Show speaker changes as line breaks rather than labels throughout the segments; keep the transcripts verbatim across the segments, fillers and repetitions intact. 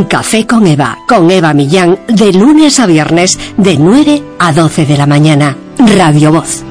Café con Eva, con Eva Millán, de lunes a viernes, de nueve a doce de la mañana. Radio Voz.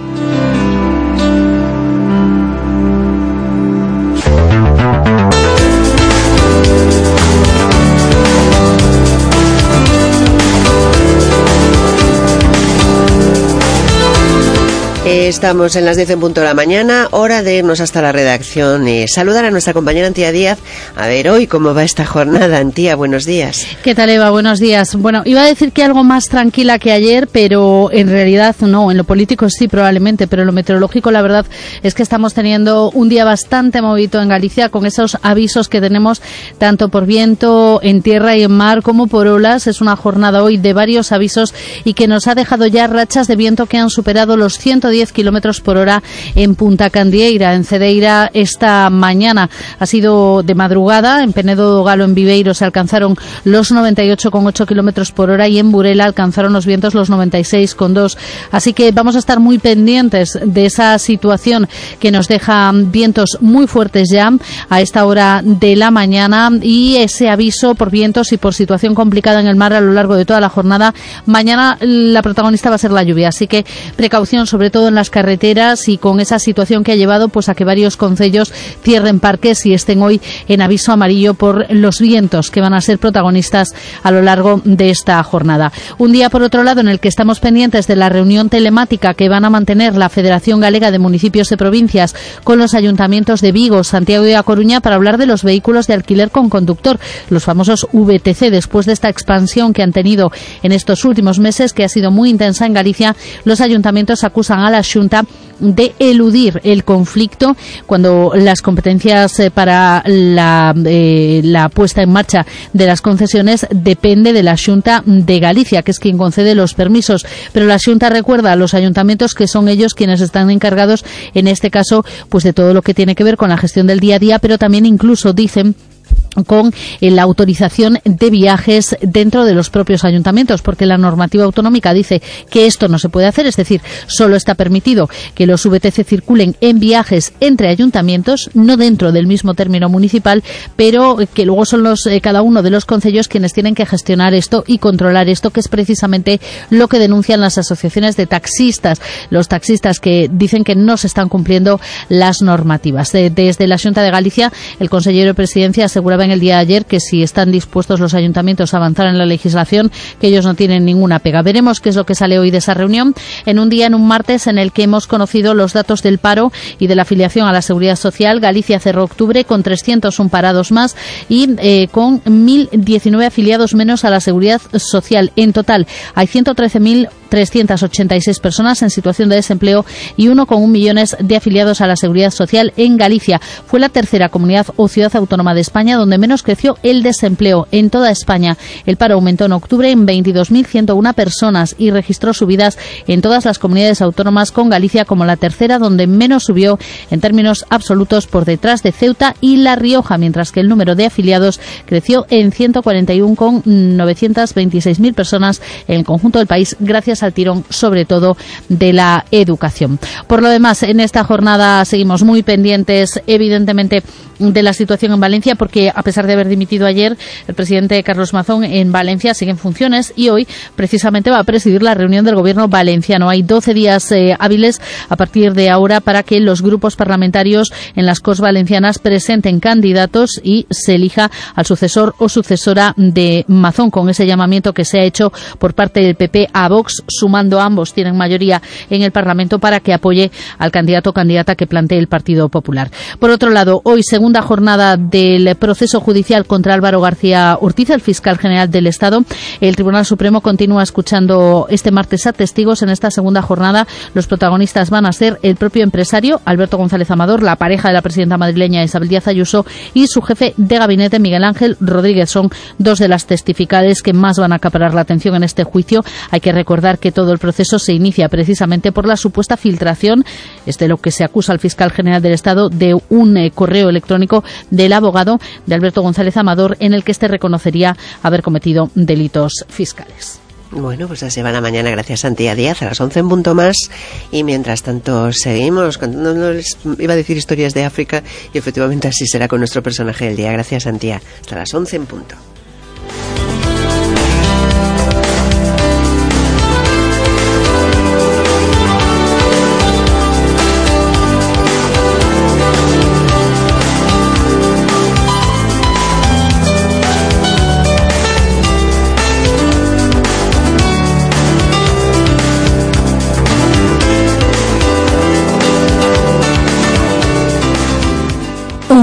Estamos en las diez en punto de la mañana, hora de irnos hasta la redacción y saludar a nuestra compañera Antía Díaz. A ver, hoy, ¿cómo va esta jornada, Antía? Buenos días.
¿Qué tal, Eva? Buenos días. Bueno, iba a decir que algo más tranquila que ayer, pero en realidad no. En lo político sí, probablemente, pero en lo meteorológico la verdad es que estamos teniendo un día bastante movido en Galicia, con esos avisos que tenemos tanto por viento en tierra y en mar como por olas. Es una jornada hoy de varios avisos y que nos ha dejado ya rachas de viento que han superado los ciento diez kilómetros por hora en Punta Candieira. En Cedeira esta mañana ha sido de madrugada. En Penedo do Galo, en Viveiro, se alcanzaron los noventa y ocho coma ocho kilómetros por hora y en Burela alcanzaron los vientos los noventa y seis coma dos. Así que vamos a estar muy pendientes de esa situación que nos deja vientos muy fuertes ya a esta hora de la mañana y ese aviso por vientos y por situación complicada en el mar a lo largo de toda la jornada. Mañana la protagonista va a ser la lluvia, así que precaución sobre todo en las carreteras y con esa situación que ha llevado pues a que varios concellos cierren parques y estén hoy en aviso amarillo por los vientos que van a ser protagonistas a lo largo de esta jornada. Un día, por otro lado, en el que estamos pendientes de la reunión telemática que van a mantener la Federación Galega de Municipios y Provincias con los ayuntamientos de Vigo, Santiago y A Coruña para hablar de los vehículos de alquiler con conductor, los famosos V T C. Después de esta expansión que han tenido en estos últimos meses, que ha sido muy intensa en Galicia, los ayuntamientos acusan a la Xunta de eludir el conflicto cuando las competencias eh, para la, eh, la puesta en marcha de las concesiones depende de la Xunta de Galicia, que es quien concede los permisos. Pero la Xunta recuerda a los ayuntamientos que son ellos quienes están encargados, en este caso, pues de todo lo que tiene que ver con la gestión del día a día, pero también incluso dicen con la autorización de viajes dentro de los propios ayuntamientos, porque la normativa autonómica dice que esto no se puede hacer, es decir, solo está permitido que los V T C circulen en viajes entre ayuntamientos, no dentro del mismo término municipal, pero que luego son los eh, cada uno de los concellos quienes tienen que gestionar esto y controlar esto, que es precisamente lo que denuncian las asociaciones de taxistas, los taxistas que dicen que no se están cumpliendo las normativas. De, desde la Xunta de Galicia, el consejero de Presidencia aseguraba en el día de ayer que si están dispuestos los ayuntamientos a avanzar en la legislación, que ellos no tienen ninguna pega. Veremos qué es lo que sale hoy de esa reunión, en un día, en un martes, en el que hemos conocido los datos del paro y de la afiliación a la Seguridad Social. Galicia cerró octubre con trescientos uno parados más y eh, con mil diecinueve afiliados menos a la Seguridad Social. En total hay ciento trece mil trescientas ochenta y seis personas en situación de desempleo y uno coma uno millones de afiliados a la Seguridad Social en Galicia. Fue la tercera comunidad o ciudad autónoma de España donde menos creció el desempleo. En toda España el paro aumentó en octubre en veintidós mil ciento uno personas y registró subidas en todas las comunidades autónomas, con Galicia como la tercera donde menos subió en términos absolutos, por detrás de Ceuta y La Rioja, mientras que el número de afiliados creció en ciento cuarenta y uno coma novecientos veintiséis mil personas en el conjunto del país, gracias al tirón sobre todo de la educación. Por lo demás, en esta jornada seguimos muy pendientes, evidentemente, de la situación en Valencia, porque a pesar de haber dimitido ayer, el presidente Carlos Mazón en Valencia sigue en funciones y hoy precisamente va a presidir la reunión del gobierno valenciano. Hay doce días eh, hábiles a partir de ahora para que los grupos parlamentarios en las Corts Valencianas presenten candidatos y se elija al sucesor o sucesora de Mazón, con ese llamamiento que se ha hecho por parte del P P a Vox, sumando a ambos, tienen mayoría en el Parlamento, para que apoye al candidato o candidata que plantee el Partido Popular. Por otro lado, hoy segunda jornada del proceso judicial contra Álvaro García Ortiz, el fiscal general del Estado. El Tribunal Supremo continúa escuchando este martes a testigos. En esta segunda jornada los protagonistas van a ser el propio empresario Alberto González Amador, la pareja de la presidenta madrileña Isabel Díaz Ayuso y su jefe de gabinete Miguel Ángel Rodríguez. Son dos de las testificales que más van a acaparar la atención en este juicio. Hay que recordar que todo el proceso se inicia precisamente por la supuesta filtración, es de lo que se acusa al fiscal general del Estado, de un eh, correo electrónico del abogado de Alberto González Amador, en el que éste reconocería haber cometido delitos fiscales.
Bueno, pues así va la mañana, gracias a Antía Díaz, a las once en punto más, y mientras tanto seguimos contándoles, iba a decir historias de África, y efectivamente así será con nuestro personaje del día. Gracias, Antía. Hasta las once en punto.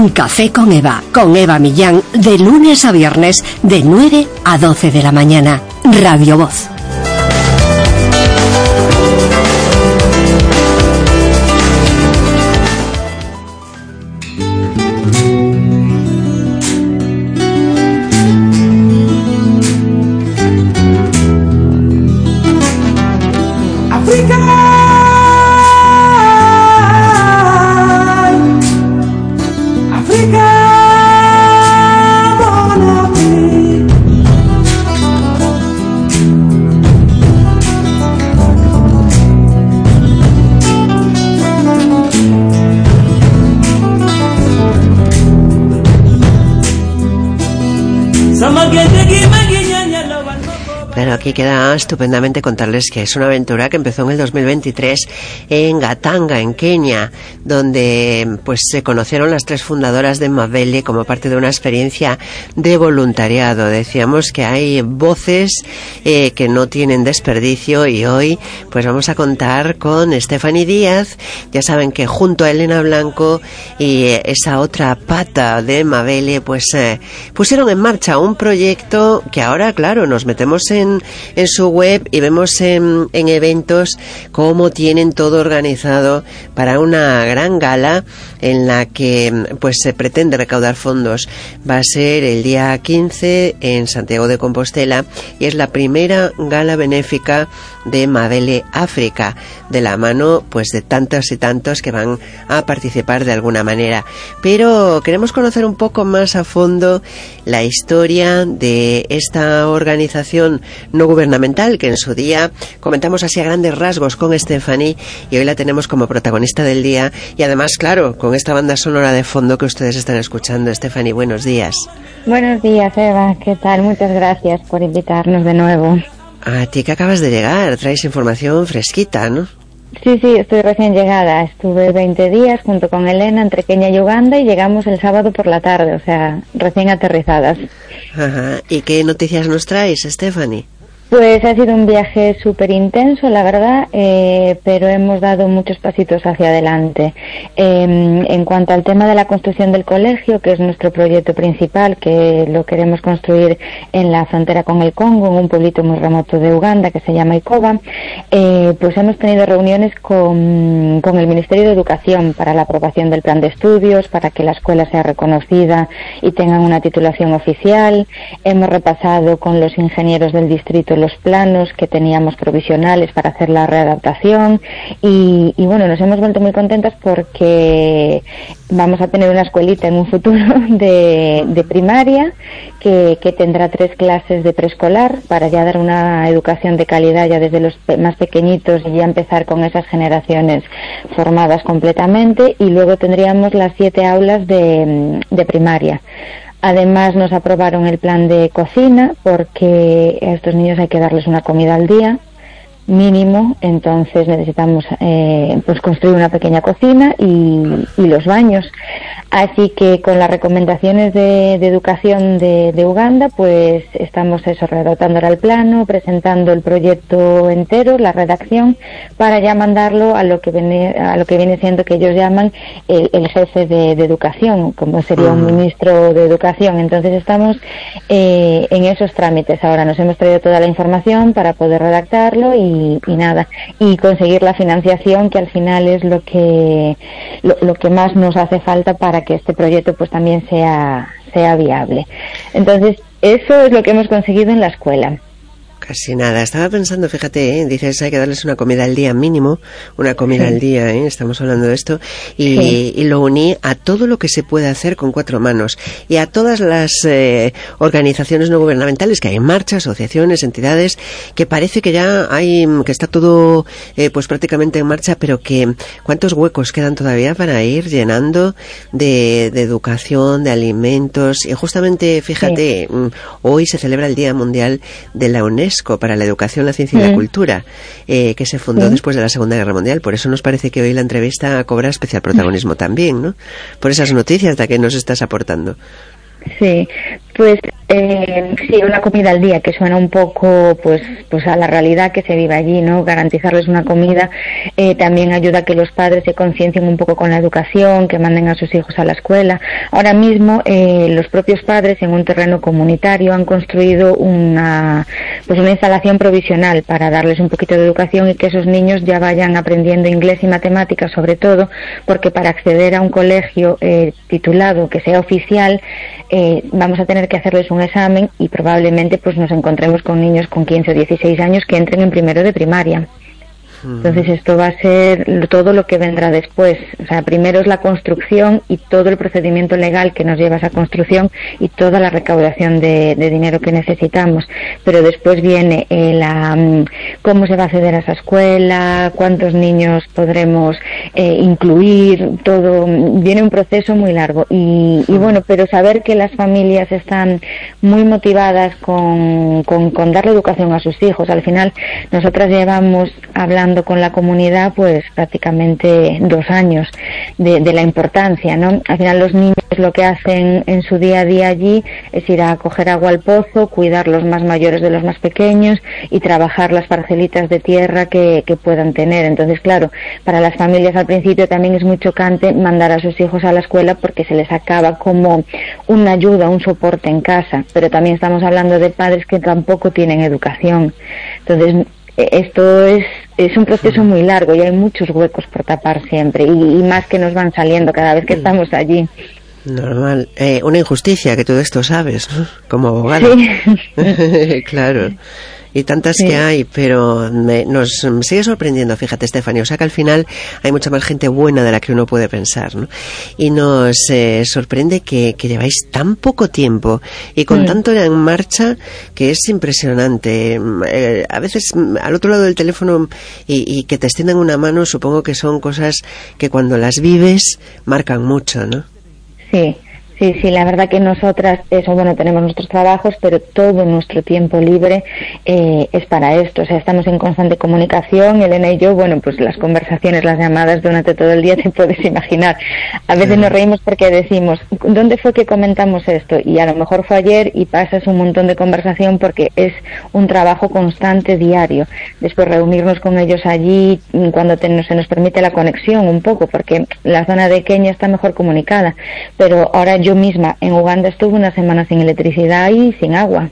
Café con Eva, con Eva Millán, de lunes a viernes, de nueve a doce de la mañana. Radio Voz.
Bueno, aquí queda estupendamente contarles que es una aventura que empezó en el dos mil veintitrés en Gatanga, en Kenia, donde pues se conocieron las tres fundadoras de Mabele como parte de una experiencia de voluntariado. Decíamos que hay voces eh, que no tienen desperdicio, y hoy pues vamos a contar con Stephanie Díaz. Ya saben que junto a Elena Blanco y eh, esa otra pata de Mabele pues eh, pusieron en marcha un proyecto que ahora, claro, nos metemos en en su web y vemos en, en eventos cómo tienen todo organizado para una gran gala en la que pues se pretende recaudar fondos. Va a ser el día quince en Santiago de Compostela y es la primera gala benéfica de Mabele África, de la mano pues de tantos y tantos que van a participar de alguna manera. Pero queremos conocer un poco más a fondo la historia de esta organización no gubernamental que en su día comentamos así a grandes rasgos con Stephanie, y hoy la tenemos como protagonista del día, y además, claro, con esta banda sonora de fondo que ustedes están escuchando. Stephanie, buenos días.
Buenos días, Eva, ¿qué tal? Muchas gracias por invitarnos de nuevo.
A ti que acabas de llegar, traes información fresquita, ¿no?
Sí, sí, estoy recién llegada. Estuve veinte días junto con Elena entre Kenia y Uganda y llegamos el sábado por la tarde, o sea, recién aterrizadas.
Ajá. ¿Y qué noticias nos traes, Stephanie?
Pues ha sido un viaje súper intenso, la verdad, eh, pero hemos dado muchos pasitos hacia adelante. Eh, en cuanto al tema de la construcción del colegio, que es nuestro proyecto principal, que lo queremos construir en la frontera con el Congo, en un pueblito muy remoto de Uganda que se llama Ikoba, eh, pues hemos tenido reuniones con, con el Ministerio de Educación para la aprobación del plan de estudios, para que la escuela sea reconocida y tengan una titulación oficial. Hemos repasado con los ingenieros del distrito los planos que teníamos provisionales para hacer la readaptación y, y bueno, nos hemos vuelto muy contentas porque vamos a tener una escuelita en un futuro de, de primaria que, que tendrá tres clases de preescolar para ya dar una educación de calidad ya desde los más pequeñitos y ya empezar con esas generaciones formadas completamente, y luego tendríamos las siete aulas de, de primaria. Además nos aprobaron el plan de cocina porque a estos niños hay que darles una comida al día mínimo, entonces necesitamos eh, pues construir una pequeña cocina y, y los baños. Así que con las recomendaciones de, de educación de, de Uganda, pues estamos eso, redactando ahora el plano, presentando el proyecto entero, la redacción, para ya mandarlo a lo que viene, a lo que viene siendo que ellos llaman el, el jefe de, de educación, como sería un ministro de educación. Entonces estamos eh, en esos trámites. Ahora nos hemos traído toda la información para poder redactarlo y Y, y nada, y conseguir la financiación, que al final es lo que lo, lo que más nos hace falta para que este proyecto pues también sea sea viable. Entonces eso es lo que hemos conseguido en la escuela.
Casi nada. Estaba pensando, fíjate, ¿eh? Dices hay que darles una comida al día mínimo, una comida sí. al día, ¿eh? Estamos hablando de esto, y, sí. y lo uní a todo lo que se puede hacer con cuatro manos y a todas las eh, organizaciones no gubernamentales que hay en marcha, asociaciones, entidades, que parece que ya hay, que está todo eh, pues prácticamente en marcha, pero que cuántos huecos quedan todavía para ir llenando de, de educación, de alimentos. Y justamente, fíjate, sí. hoy se celebra el Día Mundial de la UNESCO para la Educación, la Ciencia y la mm. Cultura, eh, que se fundó mm. después de la Segunda Guerra Mundial. Por eso nos parece que hoy la entrevista cobra especial protagonismo mm. también, ¿no? Por esas noticias de que nos estás aportando.
Sí, pues eh, sí, una comida al día, que suena un poco pues pues a la realidad que se vive allí, ¿no? Garantizarles una comida eh, también ayuda a que los padres se conciencien un poco con la educación, que manden a sus hijos a la escuela. Ahora mismo eh, los propios padres en un terreno comunitario han construido una pues una instalación provisional para darles un poquito de educación y que esos niños ya vayan aprendiendo inglés y matemáticas, sobre todo porque para acceder a un colegio eh, titulado que sea oficial eh, vamos a tener que hacerles un examen y probablemente pues nos encontremos con niños con quince o dieciséis años que entren en primero de primaria. Entonces esto va a ser todo lo que vendrá después. O sea, primero es la construcción y todo el procedimiento legal que nos lleva a esa construcción y toda la recaudación de, de dinero que necesitamos. Pero después viene eh, la cómo se va a acceder a esa escuela, cuántos niños podremos eh, incluir, todo. Viene un proceso muy largo. Y, y bueno, pero saber que las familias están muy motivadas con, con, con darle educación a sus hijos. Al final, nosotras llevamos hablando con la comunidad pues prácticamente dos años de, de la importancia, ¿no? Al final los niños lo que hacen en su día a día allí es ir a coger agua al pozo, cuidar los más mayores de los más pequeños y trabajar las parcelitas de tierra que, que puedan tener. Entonces, claro, para las familias al principio también es muy chocante mandar a sus hijos a la escuela porque se les acaba como una ayuda, un soporte en casa, pero también estamos hablando de padres que tampoco tienen educación. Entonces, esto es, es un proceso muy largo y hay muchos huecos por tapar siempre y, y más que nos van saliendo cada vez que estamos allí.
Normal. Eh, una injusticia que todo esto sabes, ¿no? Como abogado. Sí. Claro. Y tantas sí. que hay, pero me, nos me sigue sorprendiendo, fíjate, Estefanía, o sea que al final hay mucha más gente buena de la que uno puede pensar, ¿no? Y nos eh, sorprende que, que lleváis tan poco tiempo y con mm. tanto ya en marcha que es impresionante. Eh, a veces al otro lado del teléfono y, y que te extiendan una mano, supongo que son cosas que cuando las vives marcan mucho, ¿no?
Sí. Sí, sí, la verdad que nosotras, eso, bueno, tenemos nuestros trabajos, pero todo nuestro tiempo libre eh, es para esto. O sea, estamos en constante comunicación, Elena y yo, bueno, pues las conversaciones, las llamadas durante todo el día te puedes imaginar. A veces nos reímos porque decimos, ¿dónde fue que comentamos esto? Y a lo mejor fue ayer y pasas un montón de conversación porque es un trabajo constante, diario. Después reunirnos con ellos allí cuando te, se nos permite la conexión un poco, porque la zona de Kenia está mejor comunicada, pero ahora yo misma en Uganda estuve una semana sin electricidad y sin agua.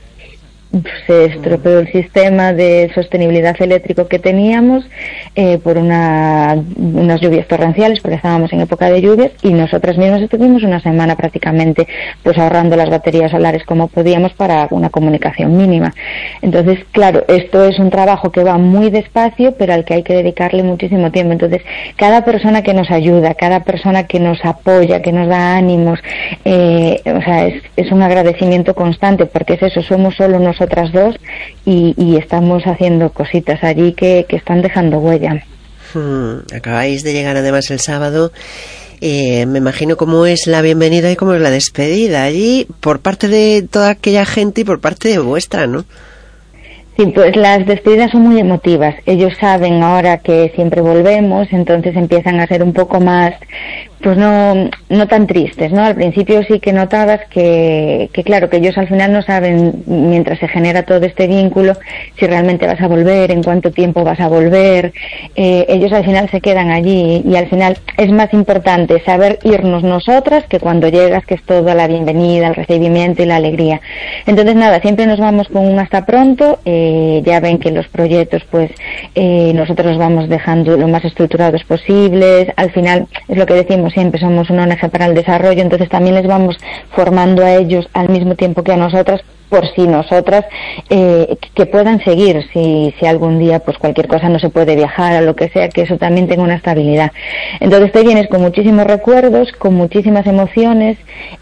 Se estropeó el sistema de sostenibilidad eléctrico que teníamos eh, por una, unas lluvias torrenciales, porque estábamos en época de lluvias, y nosotras mismas estuvimos una semana prácticamente pues ahorrando las baterías solares como podíamos para una comunicación mínima. Entonces, claro, esto es un trabajo que va muy despacio, pero al que hay que dedicarle muchísimo tiempo. Entonces, cada persona que nos ayuda, cada persona que nos apoya, que nos da ánimos, eh, o sea, es, es un agradecimiento constante, porque es eso, somos solo nosotros otras dos y, y estamos haciendo cositas allí que, que están dejando huella.
Hmm, acabáis de llegar además el sábado. Eh, me imagino cómo es la bienvenida y cómo es la despedida allí por parte de toda aquella gente y por parte de vuestra, ¿no?
Sí, pues las despedidas son muy emotivas. Ellos saben ahora que siempre volvemos, entonces empiezan a ser un poco más, pues no no tan tristes, ¿no? Al principio sí que notabas que, que claro, que ellos al final no saben, mientras se genera todo este vínculo, si realmente vas a volver, en cuánto tiempo vas a volver. Eh, ellos al final se quedan allí y al final es más importante saber irnos nosotras que cuando llegas, que es toda la bienvenida, el recibimiento y la alegría. Entonces nada, siempre nos vamos con un hasta pronto. Eh, Eh, ya ven que los proyectos pues eh, nosotros los vamos dejando lo más estructurados posibles. Al final es lo que decimos siempre, somos una O N G para el desarrollo, entonces también les vamos formando a ellos al mismo tiempo que a nosotras, por si nosotras eh, que puedan seguir si, si algún día pues cualquier cosa no se puede viajar o lo que sea, que eso también tenga una estabilidad. Entonces te vienes con muchísimos recuerdos, con muchísimas emociones,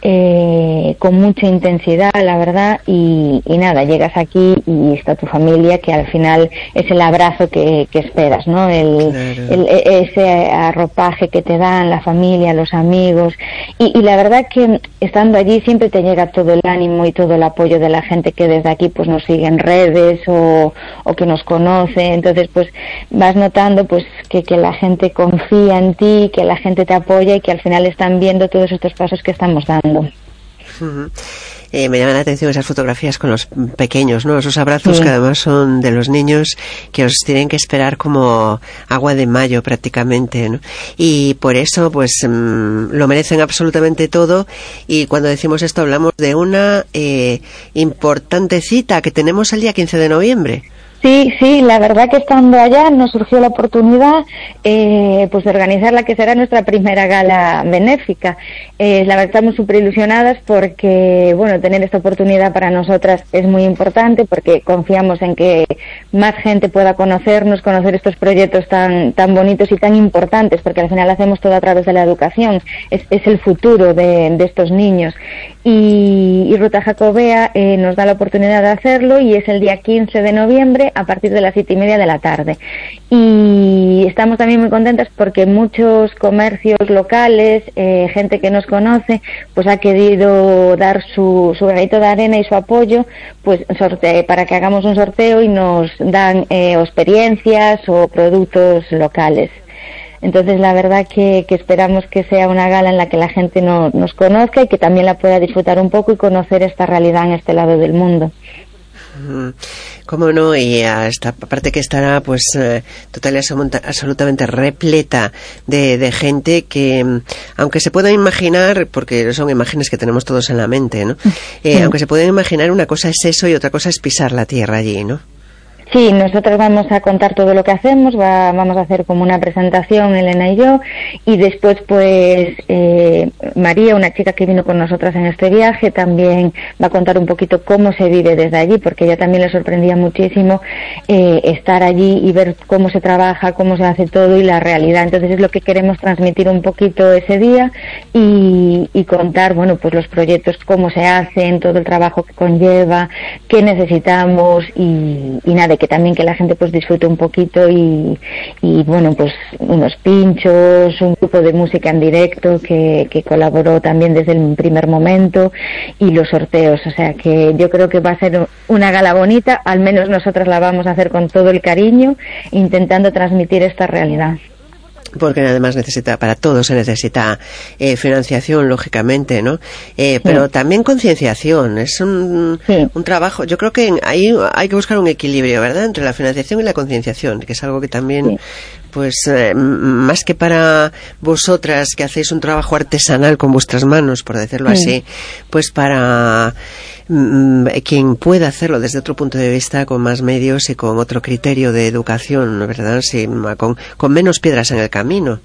eh, con mucha intensidad, la verdad, y, y nada, llegas aquí y está tu familia, que al final es el abrazo que, que esperas, ¿no? El, claro. el, ese arropaje que te dan la familia, los amigos, y, y la verdad que estando allí siempre te llega todo el ánimo y todo el apoyo de la gente que desde aquí pues nos sigue en redes o, o que nos conoce. Entonces pues vas notando pues que, que la gente confía en ti, que la gente te apoya y que al final están viendo todos estos pasos que estamos dando.
Uh-huh. Eh, me llaman la atención esas fotografías con los pequeños, ¿no? Esos abrazos
sí.
que además son de los niños que os tienen que esperar como agua de mayo prácticamente, ¿no? Y por eso, pues, mmm, lo merecen absolutamente todo. Y cuando decimos esto hablamos de una eh, importante cita que tenemos el día quince de noviembre.
Sí, sí, la verdad que estando allá nos surgió la oportunidad eh, pues de organizar la que será nuestra primera gala benéfica. Eh, la verdad estamos súper ilusionadas porque, bueno, tener esta oportunidad para nosotras es muy importante porque confiamos en que más gente pueda conocernos, conocer estos proyectos tan tan bonitos y tan importantes, porque al final hacemos todo a través de la educación, es, es el futuro de, de estos niños. Y, y Ruta Jacobea eh, nos da la oportunidad de hacerlo y es el día quince de noviembre a partir de las siete y media de la tarde. Y estamos también muy contentas porque muchos comercios locales, eh, gente que nos conoce, pues ha querido dar su, su granito de arena y su apoyo, pues sorte- para que hagamos un sorteo y nos dan eh, o experiencias o productos locales. Entonces, la verdad que, que esperamos que sea una gala en la que la gente no, nos conozca y que también la pueda disfrutar un poco y conocer esta realidad en este lado del mundo.
Cómo no, y hasta aparte que estará pues eh, total y absolutamente repleta de, de gente que, aunque se pueda imaginar, porque son imágenes que tenemos todos en la mente, ¿no? Eh, sí. Aunque se pueden imaginar, una cosa es eso y otra cosa es pisar la tierra allí, ¿no?
Sí, nosotros vamos a contar todo lo que hacemos, va, vamos a hacer como una presentación, Elena y yo, y después pues eh, María, una chica que vino con nosotras en este viaje, también va a contar un poquito cómo se vive desde allí, porque ella también le sorprendía muchísimo eh, estar allí y ver cómo se trabaja, cómo se hace todo y la realidad. Entonces es lo que queremos transmitir un poquito ese día y, y contar, bueno, pues los proyectos, cómo se hacen, todo el trabajo que conlleva, qué necesitamos y, y nada, que también que la gente pues disfrute un poquito y, y bueno, pues unos pinchos, un grupo de música en directo que, que colaboró también desde el primer momento y los sorteos, o sea que yo creo que va a ser una gala bonita, al menos nosotras la vamos a hacer con todo el cariño, intentando transmitir esta realidad.
Porque además necesita, para todo se necesita eh, financiación, lógicamente, ¿no? Eh, pero sí. También concienciación, es un, sí. un trabajo, yo creo que ahí hay que buscar un equilibrio, ¿verdad?, entre la financiación y la concienciación, que es algo que también, sí. pues, eh, más que para vosotras que hacéis un trabajo artesanal con vuestras manos, por decirlo sí. así, pues para mm, quien pueda hacerlo desde otro punto de vista, con más medios y con otro criterio de educación, ¿verdad?, sí, con, con menos piedras en el camino.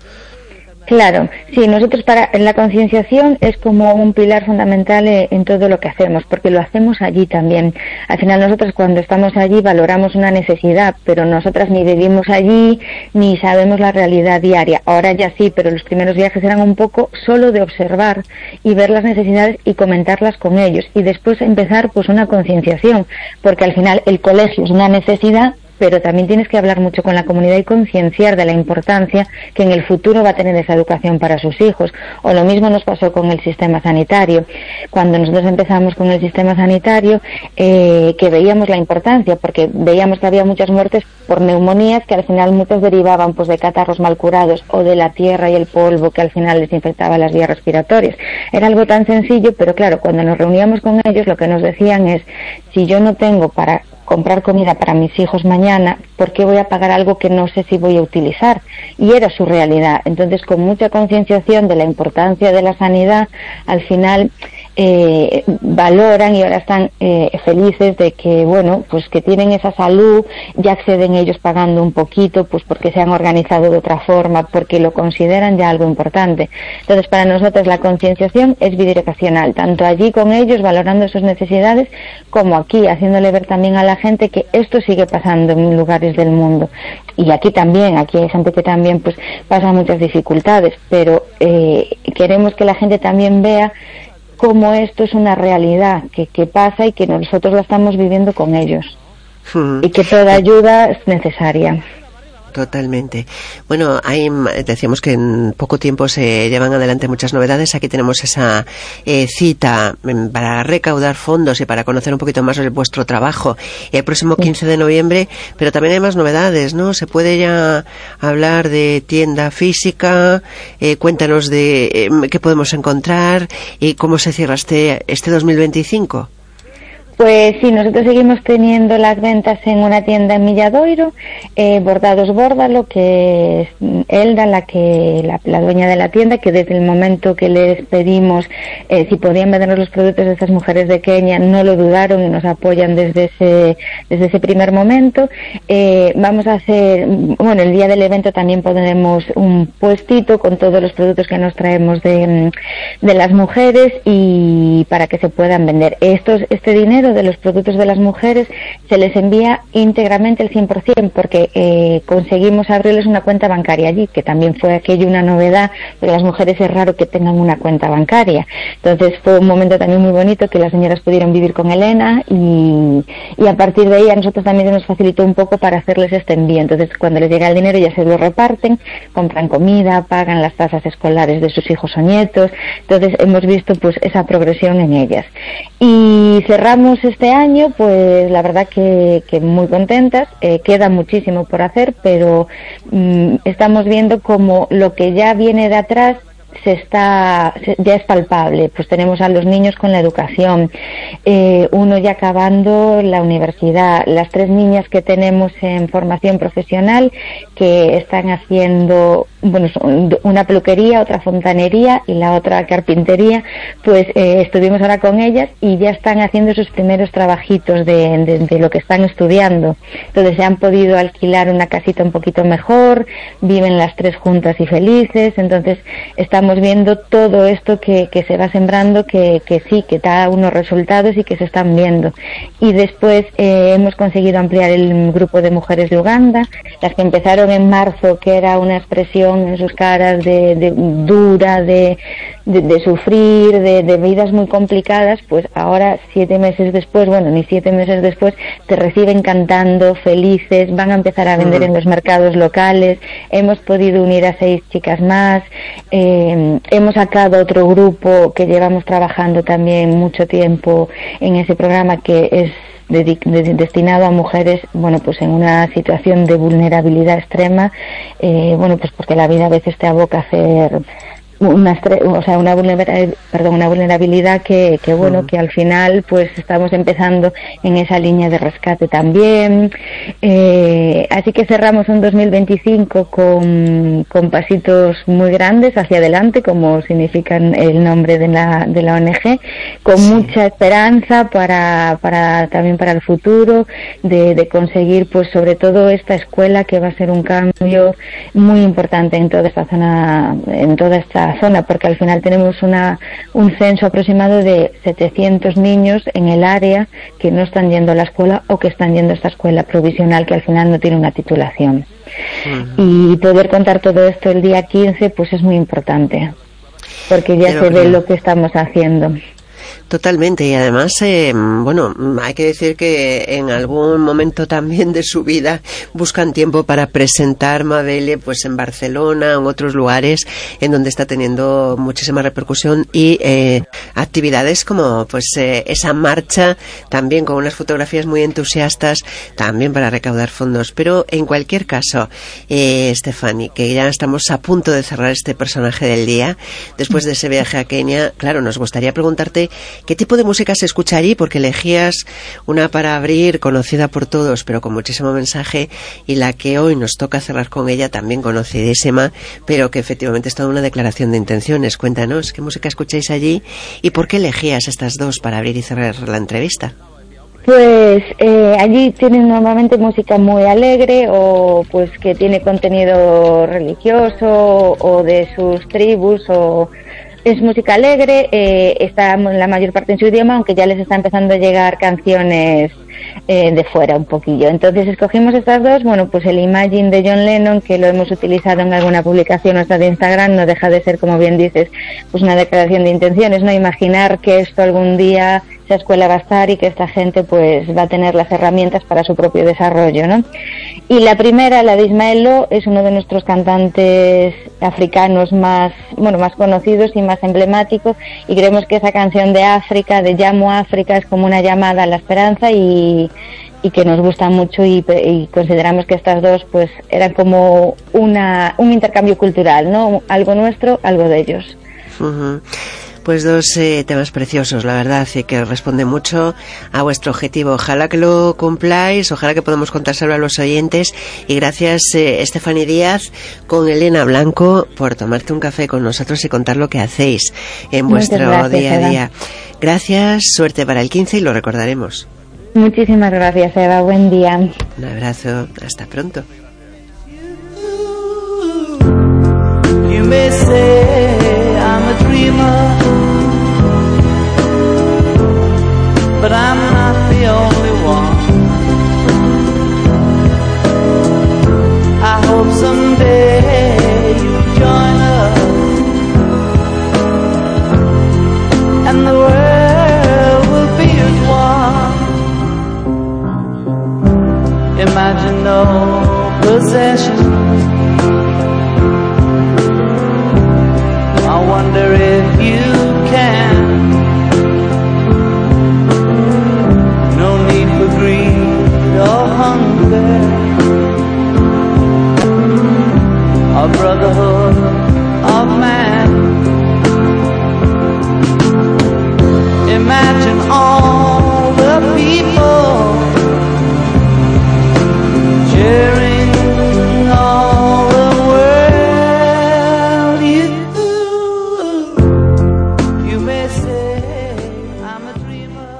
Claro, sí, nosotros para la concienciación es como un pilar fundamental en todo lo que hacemos, porque lo hacemos allí también. Al final nosotros cuando estamos allí valoramos una necesidad, pero nosotras ni vivimos allí, ni sabemos la realidad diaria. Ahora ya sí, pero los primeros viajes eran un poco solo de observar y ver las necesidades y comentarlas con ellos. Y después empezar pues una concienciación, porque al final el colegio es una necesidad, pero también tienes que hablar mucho con la comunidad y concienciar de la importancia que en el futuro va a tener esa educación para sus hijos. O lo mismo nos pasó con el sistema sanitario. Cuando nosotros empezamos con el sistema sanitario, eh, que veíamos la importancia, porque veíamos que había muchas muertes por neumonías que al final muchas derivaban pues de catarros mal curados o de la tierra y el polvo que al final les infectaba las vías respiratorias. Era algo tan sencillo, pero claro, cuando nos reuníamos con ellos lo que nos decían es, si yo no tengo para comprar comida para mis hijos mañana, ¿por qué voy a pagar algo que no sé si voy a utilizar? Y era su realidad. Entonces, con mucha concienciación de la importancia de la sanidad, al final eh, valoran y ahora están eh, felices de que, bueno, pues que tienen esa salud, ya acceden ellos pagando un poquito, pues porque se han organizado de otra forma, porque lo consideran ya algo importante. Entonces, para nosotros la concienciación es bidireccional, tanto allí con ellos, valorando sus necesidades, como aquí, haciéndole ver también a la gente que esto sigue pasando en lugares del mundo. Y aquí también, aquí hay gente que también pues pasa muchas dificultades, pero eh, queremos que la gente también vea cómo esto es una realidad que, que pasa y que nosotros la estamos viviendo con ellos. Hmm. Y que toda ayuda es necesaria.
Totalmente. Bueno, hay, decíamos que en poco tiempo se llevan adelante muchas novedades. Aquí tenemos esa eh, cita para recaudar fondos y para conocer un poquito más de vuestro trabajo el próximo quince de noviembre, pero también hay más novedades, ¿no? Se puede ya hablar de tienda física. Eh, cuéntanos de eh, qué podemos encontrar y cómo se cierra este, este dos mil veinticinco.
Pues sí, nosotros seguimos teniendo las ventas en una tienda en Milladoiro, eh, Bordados Bórdalo, que es Elda, la que la, la dueña de la tienda, que desde el momento que les pedimos eh, si podían vendernos los productos de estas mujeres de Kenia, no lo dudaron y nos apoyan desde ese desde ese primer momento. Eh, vamos a hacer, bueno, el día del evento también pondremos un puestito con todos los productos que nos traemos de, de las mujeres y para que se puedan vender. Estos, este dinero de los productos de las mujeres se les envía íntegramente el cien por ciento porque eh, conseguimos abrirles una cuenta bancaria allí, que también fue aquello una novedad, porque las mujeres es raro que tengan una cuenta bancaria. Entonces fue un momento también muy bonito que las señoras pudieron vivir con Elena y, y a partir de ahí a nosotros también nos facilitó un poco para hacerles este envío. Entonces cuando les llega el dinero ya se lo reparten, compran comida, pagan las tasas escolares de sus hijos o nietos. Entonces hemos visto pues esa progresión en ellas. Y cerramos este año, pues la verdad que, que muy contentas, eh, queda muchísimo por hacer, pero mmm, estamos viendo como lo que ya viene de atrás se está se, ya es palpable. Pues tenemos a los niños con la educación, eh, uno ya acabando la universidad, las tres niñas que tenemos en formación profesional que están haciendo, bueno, una peluquería, otra fontanería y la otra carpintería, pues eh, estuvimos ahora con ellas y ya están haciendo sus primeros trabajitos de, de, de lo que están estudiando. Entonces se han podido alquilar una casita un poquito mejor, viven las tres juntas y felices. Entonces estamos viendo todo esto que, que se va sembrando, que, que sí, que da unos resultados y que se están viendo. Y después eh, hemos conseguido ampliar el grupo de mujeres de Uganda, las que empezaron en marzo, que era una expresión en sus caras de, de dura, de, de, de sufrir, de, de vidas muy complicadas, pues ahora siete meses después, bueno, ni siete meses después, te reciben cantando, felices, van a empezar a vender mm. en los mercados locales. Hemos podido unir a seis chicas más. Eh, hemos sacado otro grupo que llevamos trabajando también mucho tiempo en ese programa, que es de, de, destinado a mujeres, bueno, pues en una situación de vulnerabilidad extrema, eh, bueno, pues porque la vida a veces te aboca a hacer una, o sea, una vulnerabilidad, perdón, una vulnerabilidad que, que bueno, uh-huh. que al final pues estamos empezando en esa línea de rescate también. Eh, así que cerramos un dos mil veinticinco con, con pasitos muy grandes hacia adelante, como significan el nombre de la, de la O N G, con sí. mucha esperanza para, para, también para el futuro, de, de conseguir pues sobre todo esta escuela que va a ser un cambio muy importante en toda esta zona, en toda esta zona, porque al final tenemos una un censo aproximado de setecientos niños en el área que no están yendo a la escuela o que están yendo a esta escuela provisional que al final no tiene una titulación. Uh-huh. Y poder contar todo esto el día quince pues es muy importante, porque ya Pero, se ve lo que estamos haciendo.
Totalmente, y además, eh, bueno, hay que decir que en algún momento también de su vida buscan tiempo para presentar Mabele, pues en Barcelona, en otros lugares, en donde está teniendo muchísima repercusión y eh, actividades como pues eh, esa marcha, también con unas fotografías muy entusiastas, también para recaudar fondos. Pero en cualquier caso, eh, Stephanie, que ya estamos a punto de cerrar este personaje del día, después de ese viaje a Kenia, claro, nos gustaría preguntarte ¿qué tipo de música se escucha allí? Porque elegías una para abrir, conocida por todos, pero con muchísimo mensaje, y la que hoy nos toca cerrar con ella, también conocidísima, pero que efectivamente es toda una declaración de intenciones. Cuéntanos, ¿qué música escucháis allí? ¿Y por qué elegías estas dos para abrir y cerrar la entrevista?
Pues eh, allí tienen normalmente música muy alegre o pues que tiene contenido religioso o de sus tribus o... Es música alegre, eh, está la mayor parte en su idioma, aunque ya les está empezando a llegar canciones eh, de fuera un poquillo. Entonces escogimos estas dos, bueno, pues el Imagine de John Lennon, que lo hemos utilizado en alguna publicación nuestra de Instagram, no deja de ser, como bien dices, pues una declaración de intenciones, ¿no? Imaginar que esto algún día esa escuela va a estar y que esta gente pues va a tener las herramientas para su propio desarrollo, ¿no? Y la primera, la de Ismael Lo, es uno de nuestros cantantes africanos más, bueno, más conocidos y más emblemáticos, y creemos que esa canción de África, de Llamo África, es como una llamada a la esperanza y, y que nos gusta mucho, y, y consideramos que estas dos pues eran como una, un intercambio cultural, ¿no? Algo nuestro, algo de ellos.
Uh-huh. Pues dos eh, temas preciosos, la verdad, y que responden mucho a vuestro objetivo. Ojalá que lo cumpláis, ojalá que podamos contárselo a los oyentes. Y gracias, eh, Estefanía Díaz, con Elena Blanco, por tomarte un café con nosotros y contar lo que hacéis en
Muchas
vuestro
gracias,
día a día.
Eva.
Gracias, suerte para el quince y lo recordaremos.
Muchísimas gracias, Eva. Buen día.
Un abrazo, hasta pronto.
You may say I'm a dreamer, but I'm not the only one. I hope someday you'll join us, and the world will be as one. Imagine no possession. I wonder if you can. No need for greed or hunger, a brotherhood of man. Imagine all the people sharing all the world. You, you may say I'm a dreamer.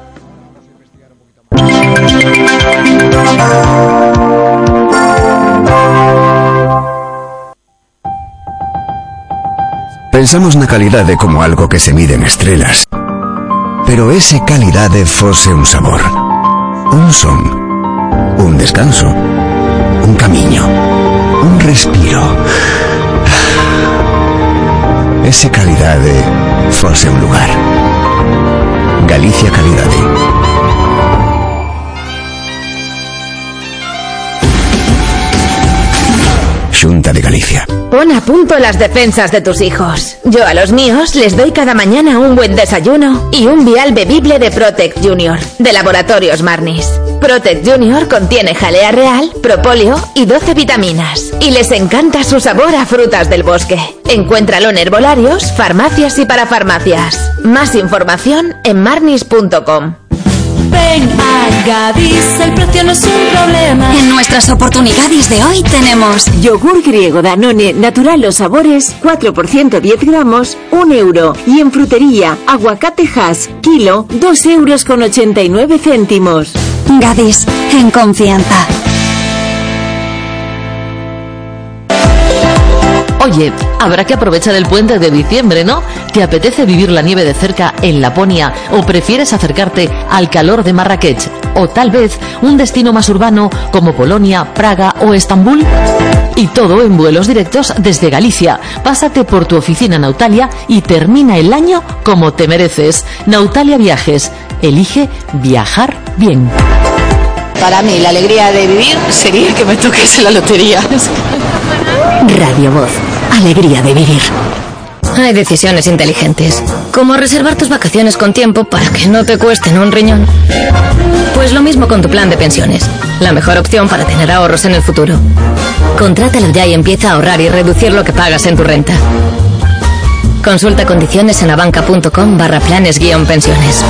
Pensamos na calidade como algo que se mide en estrelas. Pero ese calidade fose un sabor, un son, un descanso, un camiño, un respiro. Ese calidade fose un lugar. Galicia Calidade. Xunta de Galicia.
Pon a punto las defensas de tus hijos. Yo a los míos les doy cada mañana un buen desayuno y un vial bebible de Protect Junior, de Laboratorios Marnis. Protect Junior contiene jalea real, propóleo y doce vitaminas. Y les encanta su sabor a frutas del bosque. Encuéntralo en herbolarios, farmacias y parafarmacias. Más información en marnis punto com.
Ven a Gadis, el precio no es un problema. En nuestras oportunidades de hoy tenemos
yogur griego Danone natural los sabores, cuatro por ciento diez gramos, un euro. Y en frutería, aguacate Hass, kilo, dos euros con ochenta y nueve céntimos.
Gadis, en confianza.
Oye, habrá que aprovechar el puente de diciembre, ¿no? ¿Te apetece vivir la nieve de cerca en Laponia o prefieres acercarte al calor de Marrakech? O tal vez un destino más urbano como Polonia, Praga o Estambul. Y todo en vuelos directos desde Galicia. Pásate por tu oficina Nautalia y termina el año como te mereces. Nautalia Viajes. Elige viajar bien.
Para mí la alegría de vivir sería que me toquese la lotería.
Radio Voz. Alegría de vivir.
Hay decisiones inteligentes, como reservar tus vacaciones con tiempo para que no te cuesten un riñón. Pues lo mismo con tu plan de pensiones, la mejor opción para tener ahorros en el futuro. Contrátalo ya y empieza a ahorrar y reducir lo que pagas en tu renta. Consulta condiciones en abanca punto com barra planes guión pensiones.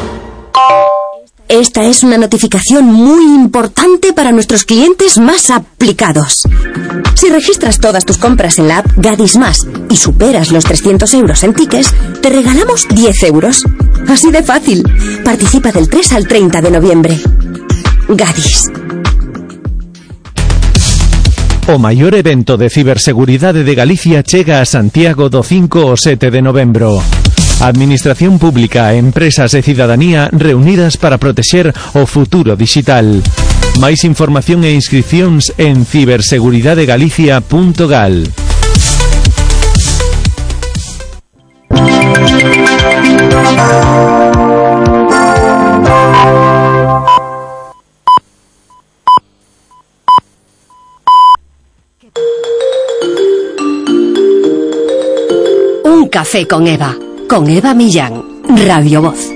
Esta es una notificación muy importante para nuestros clientes más aplicados. Si registras todas tus compras en la app Gadis Más y superas los trescientos euros en tickets, te regalamos diez euros. Así de fácil. Participa del tres al treinta de noviembre. Gadis.
O maior evento de ciberseguridade de Galicia chega a Santiago do cinco ao sete de novembro. Administración Pública, empresas e cidadanía reunidas para protexer o futuro digital. Máis información e inscripcións en ciberseguridadegalicia punto gal.
Un café con Eva, con Eva Millán, Radio Voz.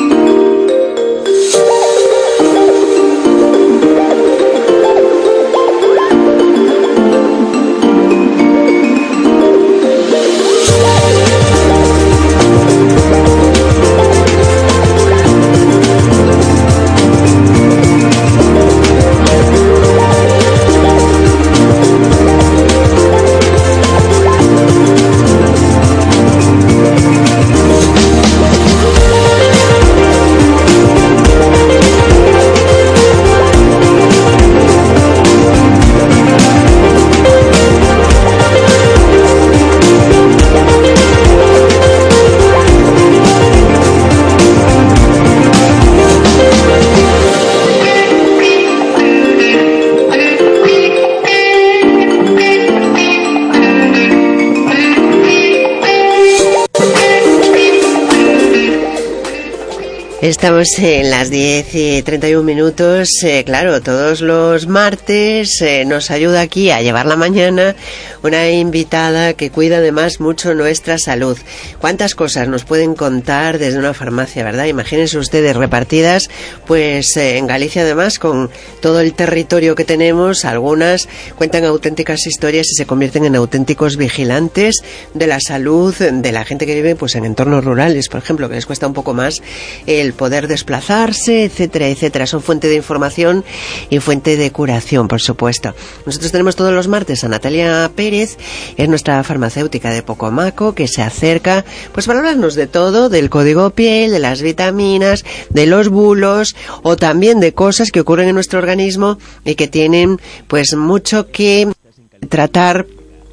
Estamos en las diez y treinta y un minutos, eh, claro, todos los martes eh, nos ayuda aquí a llevar la mañana una invitada que cuida además mucho nuestra salud. ¿Cuántas cosas nos pueden contar desde una farmacia, verdad? Imagínense ustedes repartidas, pues eh, en Galicia además, con todo el territorio que tenemos, algunas cuentan auténticas historias y se convierten en auténticos vigilantes de la salud de la gente que vive pues en entornos rurales, por ejemplo, que les cuesta un poco más el poder desplazarse, etcétera, etcétera. Son fuente de información y fuente de curación, por supuesto. Nosotros tenemos todos los martes a Natalia Pérez, es nuestra farmacéutica de Pocomaco, que se acerca pues para hablarnos de todo, del código piel, de las vitaminas, de los bulos o también de cosas que ocurren en nuestro organismo y que tienen pues mucho que tratar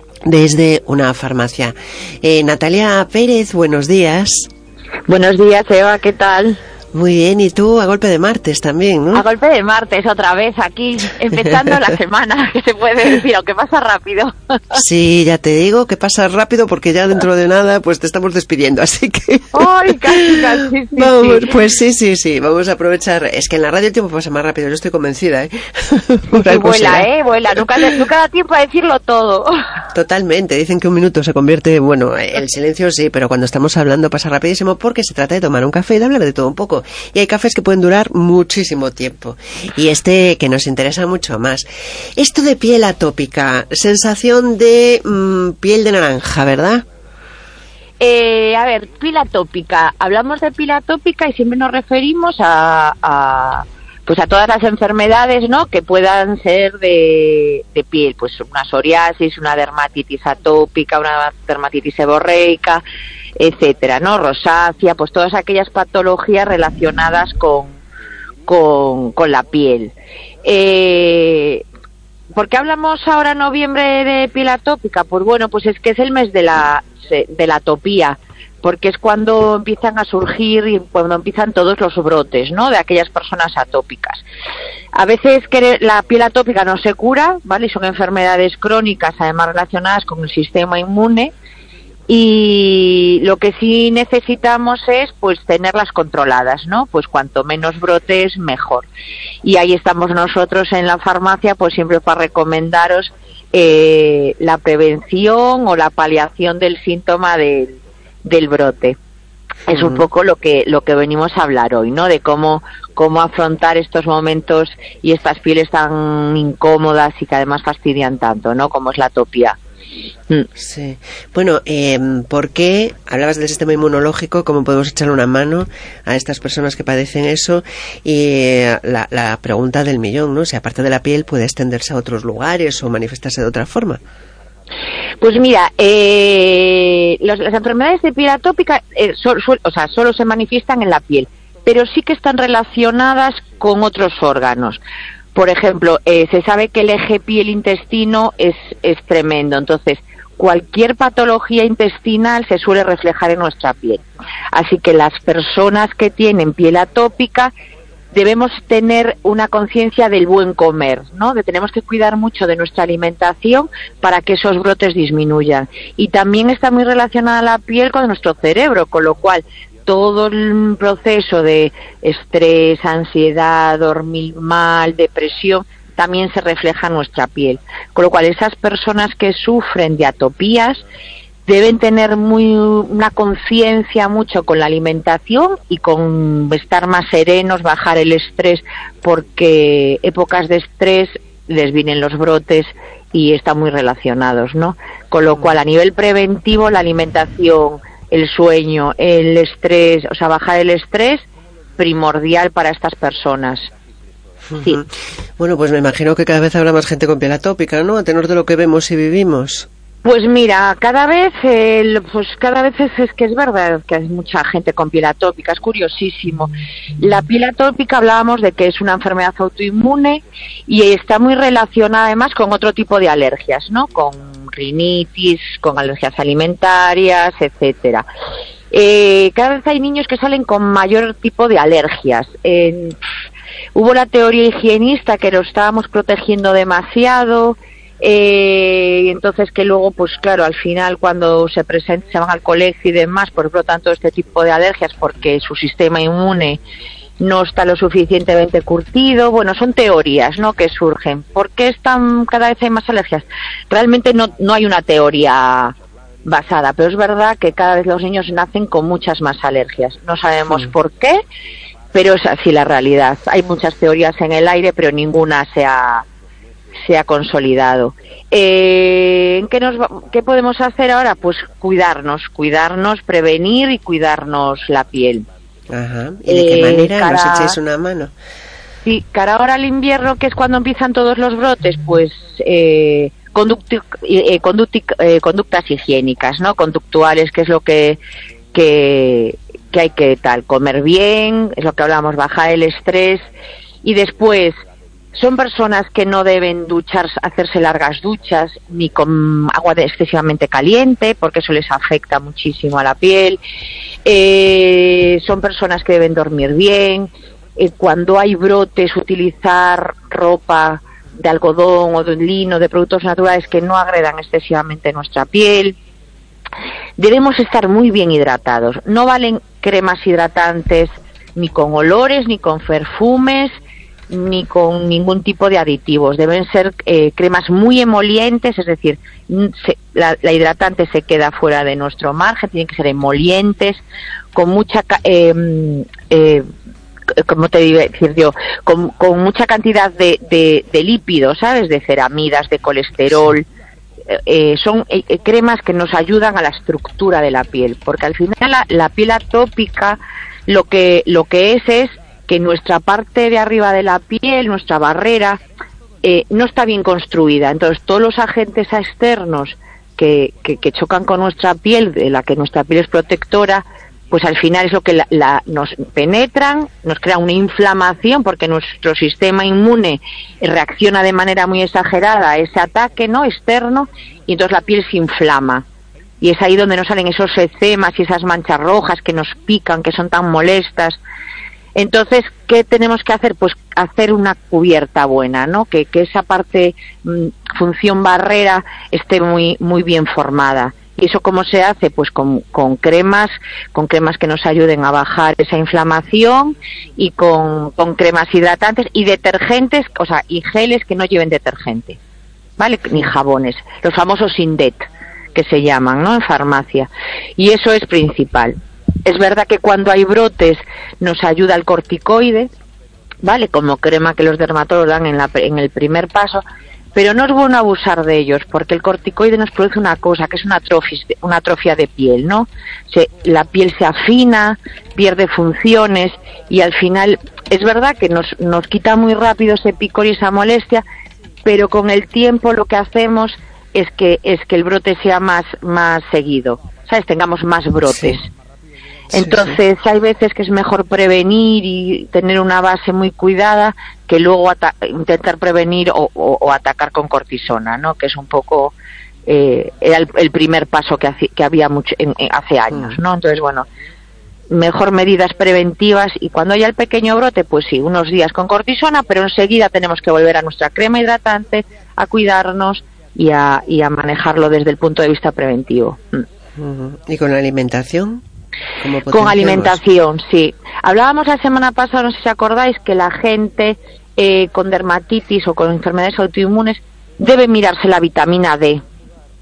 desde una farmacia. Eh, Natalia Pérez, buenos días.
Buenos días, Eva, ¿qué tal?
Muy bien, y tú a golpe de martes también, ¿no?
A golpe de martes otra vez aquí, empezando la semana, que se puede decir, aunque pasa rápido.
Sí, ya te digo que pasa rápido porque ya dentro de nada pues te estamos despidiendo, así que...
¡Ay, casi, casi! Sí,
vamos,
sí.
Pues sí, sí, sí, vamos a aprovechar. Es que en la radio el tiempo pasa más rápido, yo estoy convencida, ¿eh?
Sí, vuela, ¿eh? Vuela, nunca, nunca da tiempo a decirlo todo.
Totalmente, dicen que un minuto se convierte, bueno, el silencio sí, pero cuando estamos hablando pasa rapidísimo porque se trata de tomar un café y de hablar de todo un poco. Y hay cafés que pueden durar muchísimo tiempo. Y este que nos interesa mucho más. Esto de piel atópica, sensación de mmm, piel de naranja, ¿verdad?
Eh, a ver, piel atópica. Hablamos de piel atópica y siempre nos referimos a, a pues a todas las enfermedades, ¿no?, que puedan ser de, de piel, pues una psoriasis, una dermatitis atópica, una dermatitis seborreica, etcétera, ¿no?, rosácea, pues todas aquellas patologías relacionadas con con, con la piel. Eh, ¿Por qué hablamos ahora en noviembre de piel atópica? Pues bueno, pues es que es el mes de la de la atopía, porque es cuando empiezan a surgir y cuando empiezan todos los brotes, ¿no?, de aquellas personas atópicas. A veces que la piel atópica no se cura, ¿vale?, y son enfermedades crónicas, además relacionadas con el sistema inmune, y lo que sí necesitamos es pues tenerlas controladas, ¿no? Pues cuanto menos brotes mejor. Y ahí estamos nosotros en la farmacia pues siempre para recomendaros eh, la prevención o la paliación del síntoma del, del brote. Es un poco lo que lo que venimos a hablar hoy, ¿no? De cómo cómo afrontar estos momentos y estas pieles tan incómodas y que además fastidian tanto, ¿no?, como es la atopía.
Sí. Bueno, eh, ¿por qué? Hablabas del sistema inmunológico, cómo podemos echarle una mano a estas personas que padecen eso, y eh, la, la pregunta del millón, ¿no? Si aparte de la piel puede extenderse a otros lugares o manifestarse de otra forma.
Pues mira, eh, los, las enfermedades de piel atópica eh, so, so, o sea, solo se manifiestan en la piel, pero sí que están relacionadas con otros órganos. Por ejemplo, eh, se sabe que el eje piel-intestino es, es tremendo, entonces cualquier patología intestinal se suele reflejar en nuestra piel. Así que las personas que tienen piel atópica debemos tener una conciencia del buen comer, ¿no? De tenemos que cuidar mucho de nuestra alimentación para que esos brotes disminuyan. Y también está muy relacionada la piel con nuestro cerebro, con lo cual todo el proceso de estrés, ansiedad, dormir mal, depresión, también se refleja en nuestra piel. Con lo cual, esas personas que sufren de atopías deben tener muy una conciencia mucho con la alimentación y con estar más serenos, bajar el estrés, porque épocas de estrés les vienen los brotes y están muy relacionados, ¿no? Con lo cual, a nivel preventivo, la alimentación, el sueño, el estrés, o sea, bajar el estrés, primordial para estas personas. Sí.
Uh-huh. Bueno, pues me imagino que cada vez habrá más gente con piel atópica, ¿no? A tenor de lo que vemos y vivimos.
Pues mira, cada vez, eh, pues cada vez es, es que es verdad que hay mucha gente con piel atópica, es curiosísimo. La piel atópica hablábamos de que es una enfermedad autoinmune y está muy relacionada además con otro tipo de alergias, ¿no? Con rinitis, con alergias alimentarias, etcétera. Eh, cada vez hay niños que salen con mayor tipo de alergias. Eh, hubo la teoría higienista que lo estábamos protegiendo demasiado. Eh, entonces que luego pues claro, al final cuando se presentan, se van al colegio y demás, pues brotan todo este tipo de alergias porque su sistema inmune no está lo suficientemente curtido. Bueno, son teorías, ¿no?, que surgen. ¿Por qué están cada vez hay más alergias? Realmente no, no hay una teoría basada, pero es verdad que cada vez los niños nacen con muchas más alergias. No sabemos sí. por qué, pero es así la realidad. Hay muchas teorías en el aire, pero ninguna se ha se ha consolidado. Eh, ¿qué, nos va, ¿Qué podemos hacer ahora? Pues cuidarnos, cuidarnos, prevenir y cuidarnos la piel.
Ajá. ¿Y de qué manera eh, cara, nos echáis una mano?
Sí, cara ahora al invierno, que es cuando empiezan todos los brotes, pues eh, conducti, eh, conducti, eh, conductas higiénicas, ¿no? Conductuales, que es lo que, que, que hay que tal, comer bien, es lo que hablábamos, bajar el estrés, y después son personas que no deben duchar, hacerse largas duchas, ni con agua excesivamente caliente, porque eso les afecta muchísimo a la piel. Eh, son personas que deben dormir bien. Eh, cuando hay brotes, utilizar ropa de algodón o de lino, de productos naturales que no agredan excesivamente nuestra piel. Debemos estar muy bien hidratados. No valen cremas hidratantes ni con olores, ni con perfumes, ni con ningún tipo de aditivos. Deben ser eh, cremas muy emolientes, es decir, se, la, la hidratante se queda fuera de nuestro margen, tienen que ser emolientes, con mucha, eh, eh, como te iba a decir yo, con, con mucha cantidad de, de, de lípidos, ¿sabes? De ceramidas, de colesterol. Eh, son eh, cremas que nos ayudan a la estructura de la piel, porque al final la, la piel atópica lo que lo que es es que nuestra parte de arriba de la piel, nuestra barrera, eh, no está bien construida. Entonces, todos los agentes externos que, que, que chocan con nuestra piel, de la que nuestra piel es protectora, pues al final es lo que la, la, nos penetran, nos crea una inflamación, porque nuestro sistema inmune reacciona de manera muy exagerada a ese ataque, ¿no?, externo, y entonces la piel se inflama. Y es ahí donde nos salen esos eczemas y esas manchas rojas que nos pican, que son tan molestas. Entonces, ¿qué tenemos que hacer? Pues hacer una cubierta buena, ¿no? Que, que esa parte, mmm, función barrera, esté muy muy bien formada. ¿Y eso cómo se hace? Pues con, con cremas, con cremas que nos ayuden a bajar esa inflamación, y con, con cremas hidratantes y detergentes, o sea, y geles que no lleven detergente, ¿vale? Ni jabones, los famosos Indet, que se llaman, ¿no?, en farmacia. Y eso es principal. Es verdad que cuando hay brotes nos ayuda el corticoide, ¿vale?, como crema que los dermatólogos dan en, la, en el primer paso, pero no es bueno abusar de ellos, porque el corticoide nos produce una cosa, que es una atrofia, una atrofia de piel, ¿no? Se, la piel se afina, pierde funciones, y al final es verdad que nos, nos quita muy rápido ese picor y esa molestia, pero con el tiempo lo que hacemos es que, es que el brote sea más, más seguido, ¿sabes?, tengamos más brotes. Sí. Entonces, sí, sí. Hay veces que es mejor prevenir y tener una base muy cuidada que luego intentar prevenir o, o, o atacar con cortisona, ¿no?, que es un poco eh, era el, el primer paso que, haci, que había mucho en, en, hace años, ¿no? Entonces, bueno, mejor medidas preventivas, y cuando haya el pequeño brote, pues sí, unos días con cortisona, pero enseguida tenemos que volver a nuestra crema hidratante, a cuidarnos y a, y a manejarlo desde el punto de vista preventivo.
Uh-huh. ¿Y con la alimentación?
Con alimentación, sí. Hablábamos la semana pasada, no sé si acordáis, que la gente eh, con dermatitis o con enfermedades autoinmunes debe mirarse la vitamina D.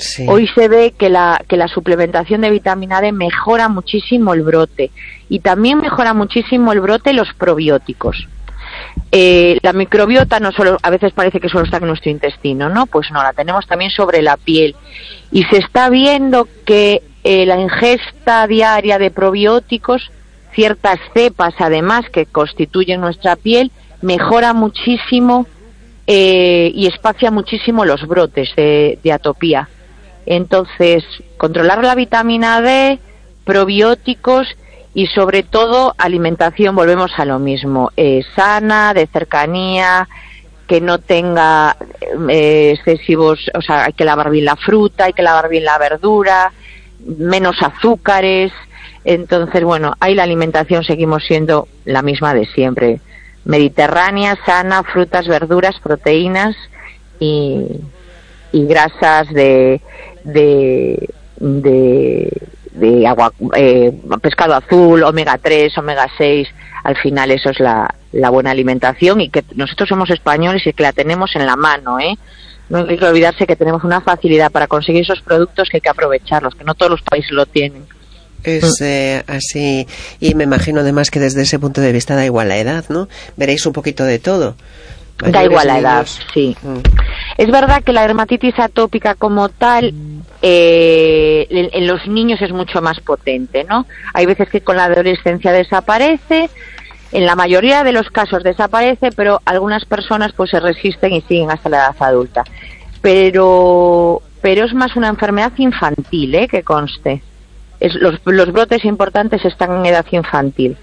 Sí. Hoy se ve que la, que la suplementación de vitamina D mejora muchísimo el brote y también mejora muchísimo el brote los probióticos. Eh, la microbiota no solo, a veces parece que solo está en nuestro intestino, ¿no? Pues no, la tenemos también sobre la piel. Y se está viendo que eh, la ingesta diaria de probióticos, ciertas cepas además que constituyen nuestra piel, mejora muchísimo eh, y espacia muchísimo los brotes de, de atopía. Entonces, controlar la vitamina D, probióticos y sobre todo alimentación, volvemos a lo mismo, eh, sana, de cercanía, que no tenga eh, excesivos, o sea, hay que lavar bien la fruta, hay que lavar bien la verdura, menos azúcares. Entonces, bueno, ahí la alimentación seguimos siendo la misma de siempre, mediterránea, sana, frutas, verduras, proteínas y, y grasas de de, de de agua, eh, pescado azul, omega tres, omega seis. Al final eso es la, la buena alimentación y que nosotros somos españoles y que la tenemos en la mano, ¿eh? No hay que olvidarse que tenemos una facilidad para conseguir esos productos que hay que aprovecharlos, que no todos los países lo tienen.
Es eh, así, y me imagino además que desde ese punto de vista da igual la edad, ¿no? Veréis un poquito de todo. Mayores,
da igual la edad,
niños.
Sí.
Mm.
Es verdad que la dermatitis atópica como tal, eh, en, en los niños es mucho más potente, ¿no? Hay veces que con la adolescencia desaparece, en la mayoría de los casos desaparece, pero algunas personas pues se resisten y siguen hasta la edad adulta. Pero, pero es más una enfermedad infantil, ¿eh? Que conste. Es, los, los brotes importantes están en edad infantil.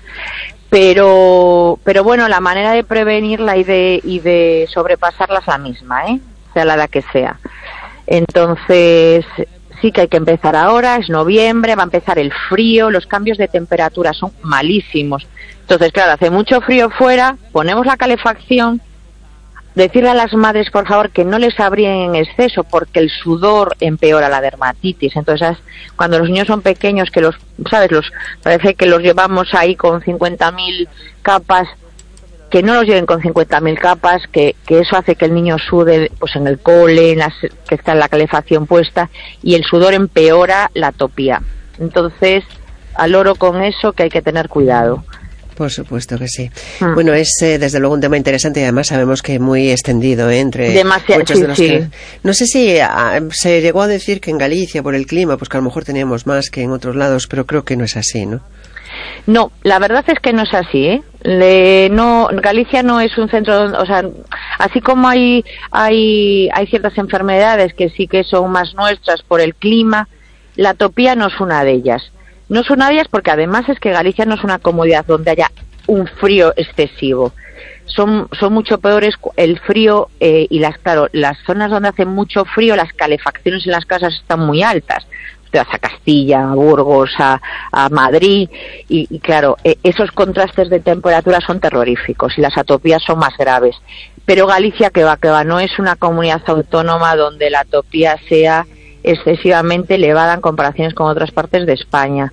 Pero, pero bueno, la manera de prevenirla y de, y de sobrepasarla es la misma, ¿eh? Sea la edad que sea. Entonces, sí que hay que empezar ahora, es noviembre, va a empezar el frío, los cambios de temperatura son malísimos. Entonces, claro, hace mucho frío fuera, ponemos la calefacción, decirle a las madres, por favor, que no les abríen en exceso, porque el sudor empeora la dermatitis. Entonces, cuando los niños son pequeños, que los, ¿sabes? Los, parece que los llevamos ahí con cincuenta mil capas, que no los lleven con cincuenta mil capas, que, que eso hace que el niño sude pues en el cole, en las, que está en la calefacción puesta, y el sudor empeora la atopía. Entonces, al oro con eso, que hay que tener cuidado.
Por supuesto que sí. Mm. Bueno, es eh, desde luego un tema interesante y además sabemos que muy extendido ¿eh? Entre
Demasiado,
muchos
sí,
de los
sí.
que... No sé si a, se llegó a decir que en Galicia, por el clima, pues que a lo mejor teníamos más que en otros lados, pero creo que no es así, ¿no?
No, la verdad es que no es así, ¿eh? Le, no, Galicia no es un centro, o sea, así como hay, hay, hay ciertas enfermedades que sí que son más nuestras por el clima, la atopía no es una de ellas. No es una de ellas porque además es que Galicia no es una comunidad donde haya un frío excesivo. Son, son mucho peores el frío eh, y las, claro, las zonas donde hace mucho frío, las calefacciones en las casas están muy altas. Te vas a Castilla, a Burgos, a, a Madrid y, y claro, eh, esos contrastes de temperatura son terroríficos y las atopías son más graves. Pero Galicia, que va, que va, no es una comunidad autónoma donde la atopía sea excesivamente elevada en comparaciones con otras partes de España.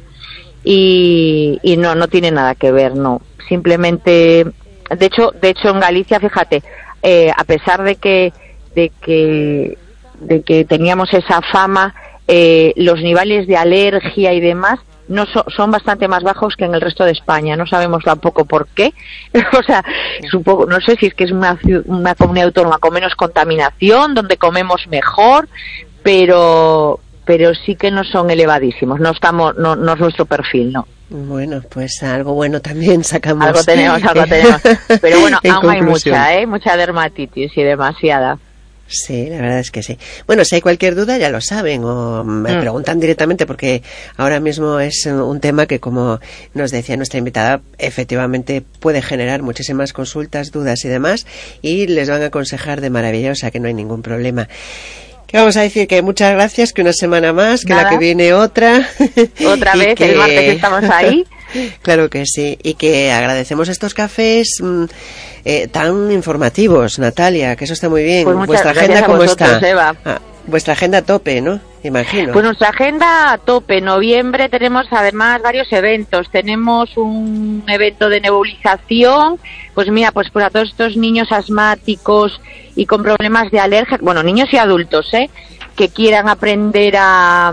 Y, y no, no tiene nada que ver, no. Simplemente, de hecho, de hecho en Galicia, fíjate, eh, a pesar de que, de que, de que teníamos esa fama, eh, los niveles de alergia y demás no so, son bastante más bajos que en el resto de España. No sabemos tampoco por qué. O sea, supongo, no sé si es que es una, una comunidad autónoma con menos contaminación, donde comemos mejor, pero pero sí que no son elevadísimos, no estamos, no, no es nuestro perfil, no.
Bueno, pues algo bueno también sacamos.
Algo tenemos, algo tenemos. Pero bueno, aún hay mucha, ¿eh? Mucha dermatitis y demasiada.
Sí, la verdad es que sí. Bueno, si hay cualquier duda ya lo saben o me mm. preguntan directamente porque ahora mismo es un tema que, como nos decía nuestra invitada, efectivamente puede generar muchísimas consultas, dudas y demás y les van a aconsejar de maravilla, o sea que no hay ningún problema. ¿Qué vamos a decir? Que muchas gracias, que una semana más, que Nada. La que viene otra.
Otra vez, que el martes estamos ahí.
Claro que sí, y que agradecemos estos cafés mmm, eh, tan informativos, Natalia, que eso está muy bien.
Pues
¿Vuestra agenda cómo está?
Eva.
Ah, vuestra agenda a tope, ¿no? Imagino.
Pues nuestra agenda a tope. En noviembre tenemos además varios eventos. Tenemos un evento de nebulización. Pues mira, pues para todos estos niños asmáticos y con problemas de alergia, bueno, niños y adultos, ¿eh? Que quieran aprender a,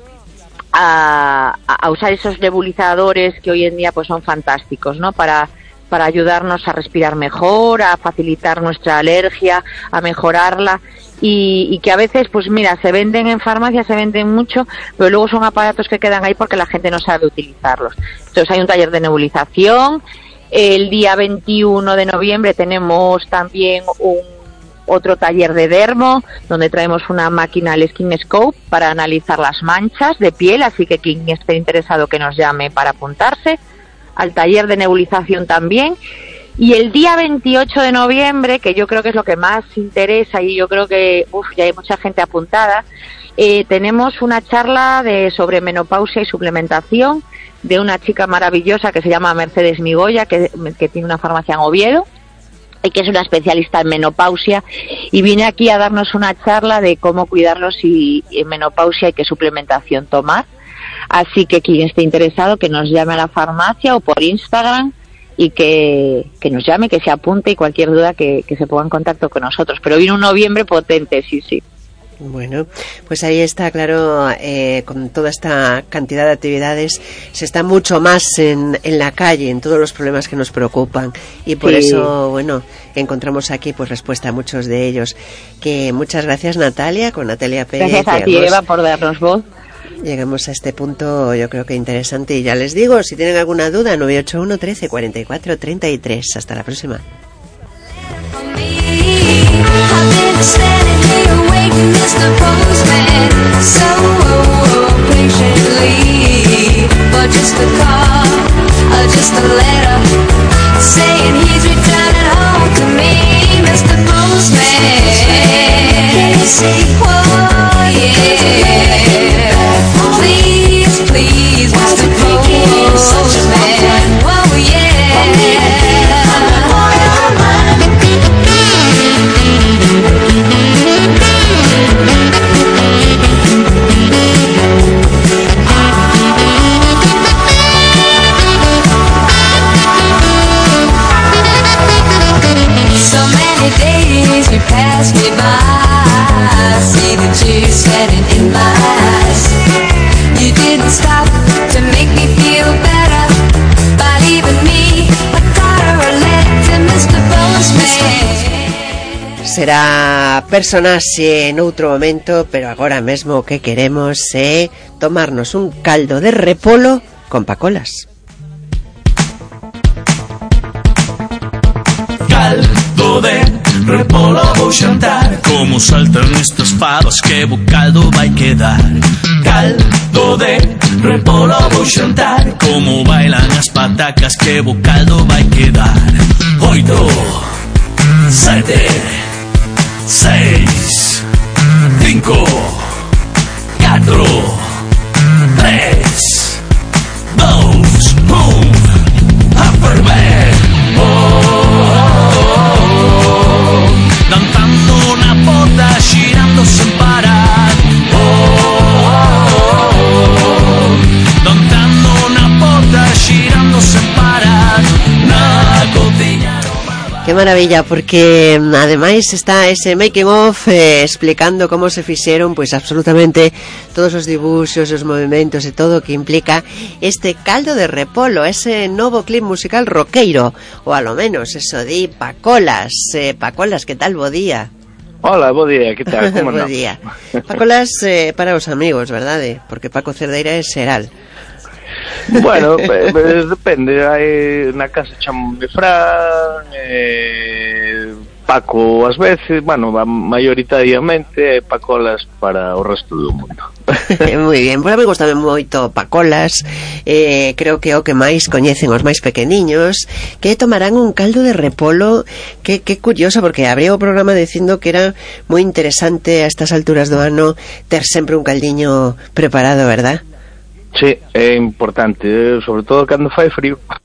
a, a usar esos nebulizadores que hoy en día pues son fantásticos, ¿no? Para para ayudarnos a respirar mejor, a facilitar nuestra alergia, a mejorarla. Y, y que a veces, pues mira, se venden en farmacia, se venden mucho, pero luego son aparatos que quedan ahí porque la gente no sabe utilizarlos. Entonces hay un taller de nebulización. El día veintiuno de noviembre tenemos también un otro taller de dermo, donde traemos una máquina, el Skin Scope, para analizar las manchas de piel, así que quien esté interesado que nos llame para apuntarse. Al taller de nebulización también. Y el día veintiocho de noviembre, que yo creo que es lo que más interesa y yo creo que uf, ya hay mucha gente apuntada, eh, tenemos una charla de sobre menopausia y suplementación de una chica maravillosa que se llama Mercedes Migoya, que, que tiene una farmacia en Oviedo y que es una especialista en menopausia, y viene aquí a darnos una charla de cómo cuidarlos y en menopausia y qué suplementación tomar. Así que quien esté interesado que nos llame a la farmacia o por Instagram y que, que nos llame, que se apunte, y cualquier duda que, que se ponga en contacto con nosotros. Pero viene un noviembre potente, sí, sí.
Bueno, pues ahí está, claro, eh, con toda esta cantidad de actividades se está mucho más en, en la calle, en todos los problemas que nos preocupan, y por sí. eso, bueno, encontramos aquí pues respuesta a muchos de ellos. Que muchas gracias, Natalia, con Natalia Pérez.
Gracias a ti, Eva, por darnos voz.
Llegamos a este punto, yo creo que interesante, y ya les digo, si tienen alguna duda, nueve ocho uno, trece, cuarenta y cuatro, treinta y tres. Hasta la próxima. Please, please, what's the postman? Whoa, yeah. So many days you pass me by, see the tears standing in my eyes. You didn't stop to make me feel better by leaving me a card or a letter to mister Postman. Será personaxe en outro momento, pero agora mesmo que queremos é tomarnos un caldo de repolo con pacolas.
Caldo de repolo vou xantar, como saltan estas fabas, que bo caldo vai quedar. Caldo de repolo vou xantar, como bailan as patacas, que bo caldo vai quedar. Oito, sete, seis, cinco, catro, tres, dos, un, a ferver. Oh, oh, oh, danzando na bota, xirando sen parar. Oh, oh, oh, danzando na bota, xirando sen parar. Na cociña.
Qué maravilla, porque ademais está ese making of eh, explicando como se fixeron pois absolutamente todos os dibuxos, os movimentos e todo o que implica este caldo de repolo, ese novo clip musical roqueiro, ou a lo menos eso di Pacolas. eh, Pacolas, que tal, bo día?
Hola, bo día, que tal, como
bo
no?
día. Pacolas eh, para os amigos, verdade? Porque Paco Cerdeira é xeral.
Bueno, pues, pues, depende, hai na casa chamame Fran, eh, Paco ás veces, bueno, maioritariamente Pacolas para o resto do mundo.
Moi bien, pois a mí gustame moito Pacolas, eh, creo que o que máis coñecen os máis pequeniños, que tomarán un caldo de repolo, que, que curioso, porque abría o programa dicindo que era moi interesante a estas alturas do ano ter sempre un caldiño preparado, verdad?
Sí, é importante, sobre todo cando fai frío.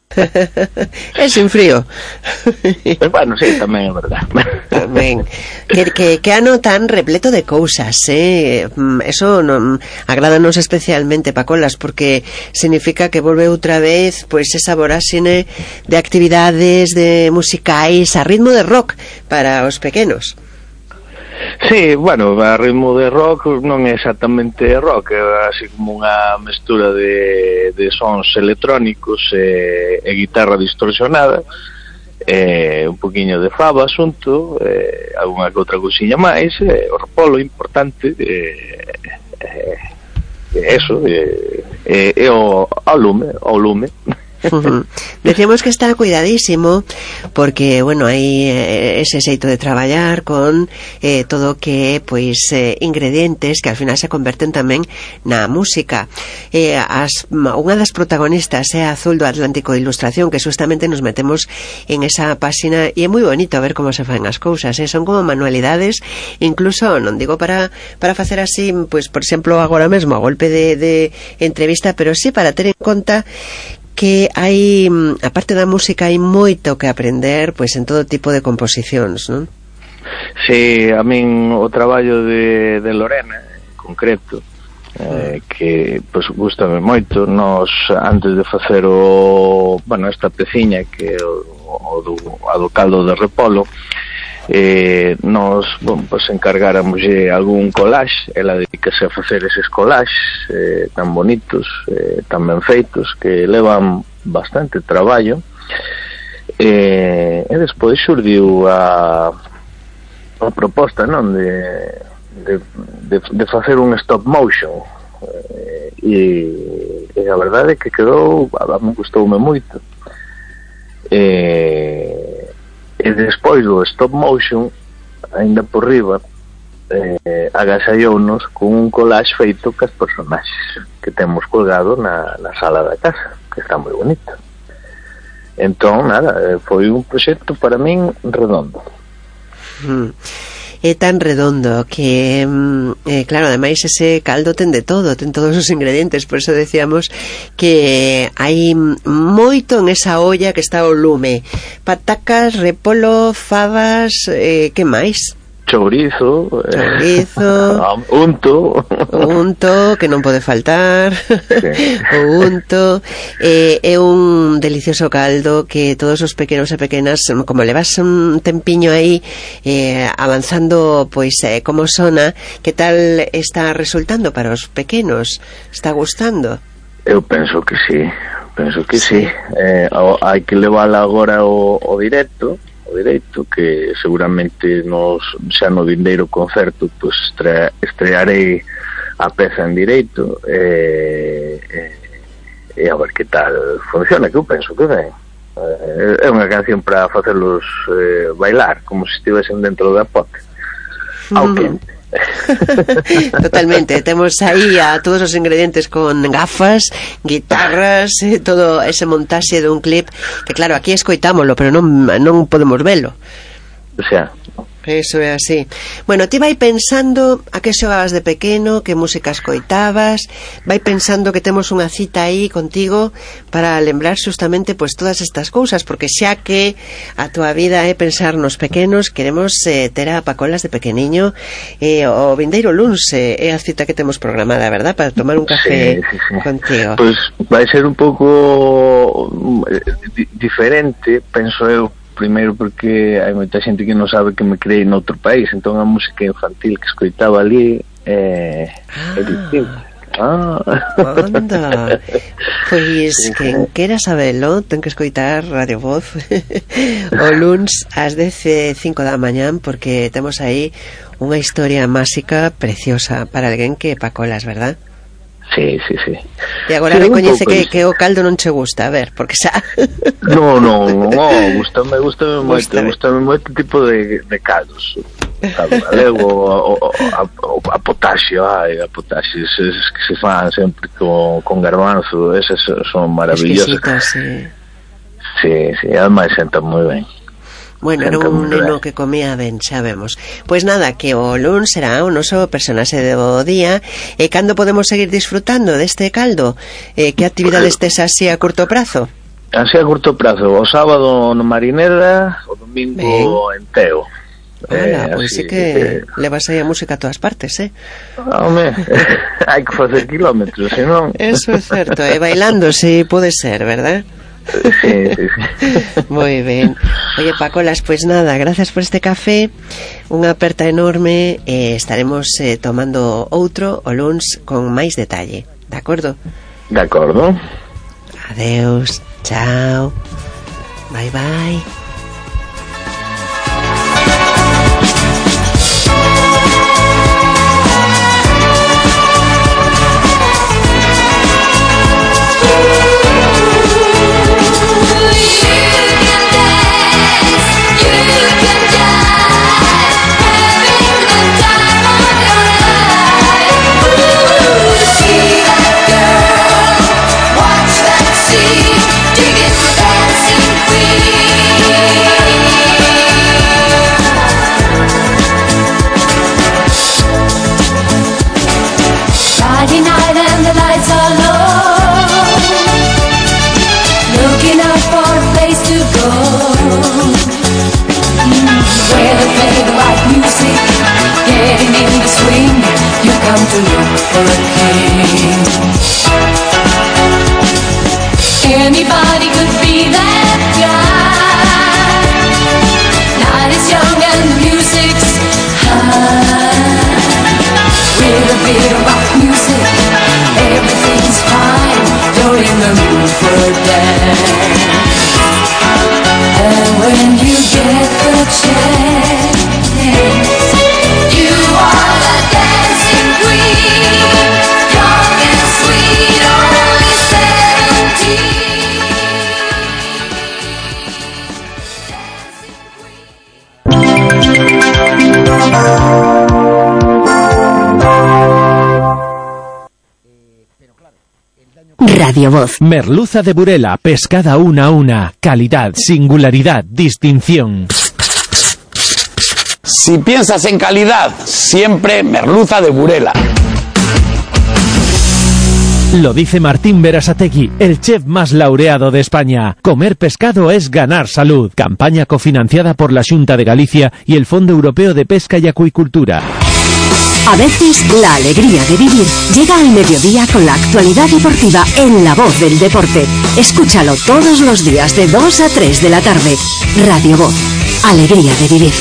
É sin frío.
Pues bueno, sí, tamén é verdad.
Tamén. Que, que, que ano tan repleto de cousas, eh? Eso non agrádanos especialmente, Pacolas, porque significa que volve outra vez pois esa voráxine de actividades, de musicais a ritmo de rock para os pequenos.
Sí, bueno, a ritmo de rock non é exactamente rock, é así como unha mestura de, de sons electrónicos e, e guitarra distorsionada, e un poquinho de fado asunto, e algunha que outra cousiña máis, e o repolo importante, e, e, e eso, e, e, e o, o lume, o lume.
Uh-huh. Decíamos que está cuidadísimo porque, bueno, hai eh, ese xeito de traballar con eh, todo que, pois, eh, ingredientes que al final se converten tamén na música. Eh, as, unha das protagonistas é Azul do Atlántico de Ilustración, que justamente nos metemos en esa páxina e é moi bonito ver como se fan as cousas, eh? Son como manualidades, incluso, non digo para, para facer así, pois, por exemplo, agora mesmo a golpe de, de entrevista, pero sí para ter en conta que hai, a parte da música, hai moito que aprender pois en todo tipo de composicións, non?
Sí, a min o traballo de, de Lorena en concreto, eh, que pois gustame moito. Nos, antes de facer o, bueno, esta peciña que é o, o do, a do caldo de repolo, eh, nos, bon, pues encargáramos algún collage. Ela dedicase a facer eses collages eh, tan bonitos, eh, tan ben feitos, que levan bastante traballo, eh, e despois xurdiu a, a proposta, non, de, de, de, de facer un stop motion, eh, e, e a verdade é que quedou, a mí gustoume moito. eh E despois do stop motion, ainda por riba, eh, agasallounos con un collage feito cas personaxes que temos colgado na, na sala da casa, que está moi bonito. Entón, nada, foi un proxecto para min redondo.
Mm. É tan redondo que, eh, claro, ademais ese caldo ten de todo, ten todos os ingredientes, por eso decíamos que hai moito en esa olla que está o lume: patacas, repolo, fabas, eh, que máis?
Chourizo,
chourizo,
unto,
unto que non pode faltar, sí. O unto eh, é un delicioso caldo que todos os pequenos e pequenas, como levas un tempiño aí eh, avanzando, pois eh, como sona, que tal está resultando para os pequenos? Está gustando?
Eu penso que sí, penso que sí, sí. Eh, hai que levala agora o, o directo o direito, que seguramente nos, xa no vindeiro concerto, pues estre, estrearei a peza en direito, e, e, e a ver que tal funciona, que eu penso que ben. É unha canción para facerlos eh, bailar, como se estivesen dentro da pop. Ao quente.
Totalmente, temos aí a todos os ingredientes con gafas, guitarras, eh, todo ese montaxe dun clip que claro, aquí escoitámolo, pero non, non podemos velo.
O sea,
eso é así. Bueno, ti vai pensando a que xogabas de pequeno, que música escoitabas, vai pensando que temos unha cita aí contigo para lembrar justamente pois todas estas cousas, porque xa que a tua vida é pensar nos pequenos, queremos eh, ter a Pacolas de pequeniño, eh, o vindeiro luns eh, é a cita que temos programada, verdad? Para tomar un café, sí, sí, sí, contigo.
Pois pues vai ser un pouco di diferente, penso eu. Primeiro porque hai moita xente que non sabe que me criei noutro país, entón a música infantil que escoitaba ali é, ah. é distinta. Ah.
Onda. Pois sí, quen quera sabelo ten que escoitar Radio Voz o luns ás dez e cinco da mañán, porque temos aí unha historia máxica preciosa para alguén que Pacolas, verdad?
Sí, sí, sí.
E agora sí, recoñece que, que o caldo non che gusta, a ver, porque xa...
No, no, no, gustame, gustame moito, gustame moito tipo de, de caldos. Caldo galego, o, o, a, a potasio, ai, a potasio, eses que se fan sempre con, con garbanzo, eses son maravillosos.
Exquisitos, sí.
Sí, sí, ademais sentan moi ben.
Bueno, era un neno que comía ben, xa vemos. Pois nada, que o luns será o noso personaxe do día. E cando podemos seguir disfrutando deste caldo? Eh, que actividades tes así a curto prazo?
Así a curto prazo, o sábado no Marineda, o domingo en Teo.
Ola,
eh,
pois sí que, que levas aí a música a todas partes, eh?
Home, hai que facer kilómetros, senón...
Eso é certo, e bailando si pode ser, verdad?
Sí, sí, sí.
Moi ben. Oye, Pacolas, pois nada, gracias por este café, unha aperta enorme, e estaremos eh, tomando outro o luns con máis detalle, de acordo?
De acordo.
Adeus, chao, bye bye.
Come to look for a king. Anybody could be that guy. Night is young and the music's high. With a bit of rock music, everything's fine. You're in the mood for a dance. And when you get the chance, you are the dancing queen, young and sweet, only seventeen.
Radio Voz. Merluza de Burela, pescada una a una. Calidad, singularidad, distinción.
Si piensas en calidad, siempre merluza de Burela.
Lo dice Martín Berasategui, el chef más laureado de España. Comer pescado es ganar salud. Campaña cofinanciada por la Xunta de Galicia y el Fondo Europeo de Pesca y Acuicultura.
A veces, la alegría de vivir llega al mediodía con la actualidad deportiva en La Voz del Deporte. Escúchalo todos los días de dos a tres de la tarde. Radio Voz. Alegría de vivir.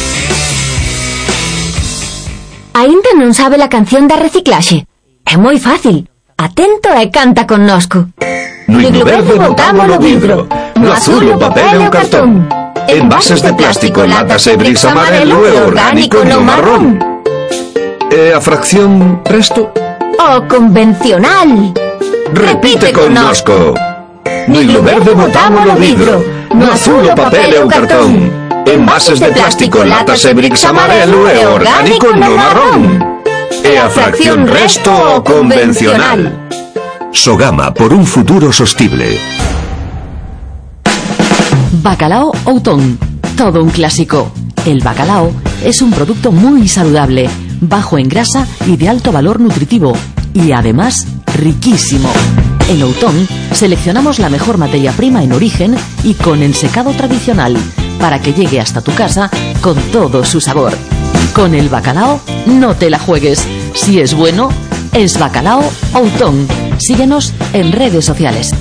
Ainda non sabe la canción da reciclaxe? É moi fácil. Atento e canta connosco.
No himno verde botamos o vidro, no azul o papel e o cartón. Envases de plástico, latas e bricks amarelo e orgánico no marrón. E a fracción resto?
O convencional.
Repite connosco. No himno verde botamos o vidro, no azul o papel e o cartón. Envases de plástico, latas e bricks amarelo e orgánico no marrón. E a fracción resto o convencional.
Sogama, por un futuro sostible.
Bacalao Outón, todo un clásico. El bacalao es un producto muy saludable, bajo en grasa y de alto valor nutritivo, y además riquísimo. En Outón seleccionamos la mejor materia prima en origen y con ensecado tradicional, para que llegue hasta tu casa con todo su sabor. Con el bacalao no te la juegues. Si es bueno, es Bacalao Outón. Síguenos en redes sociales.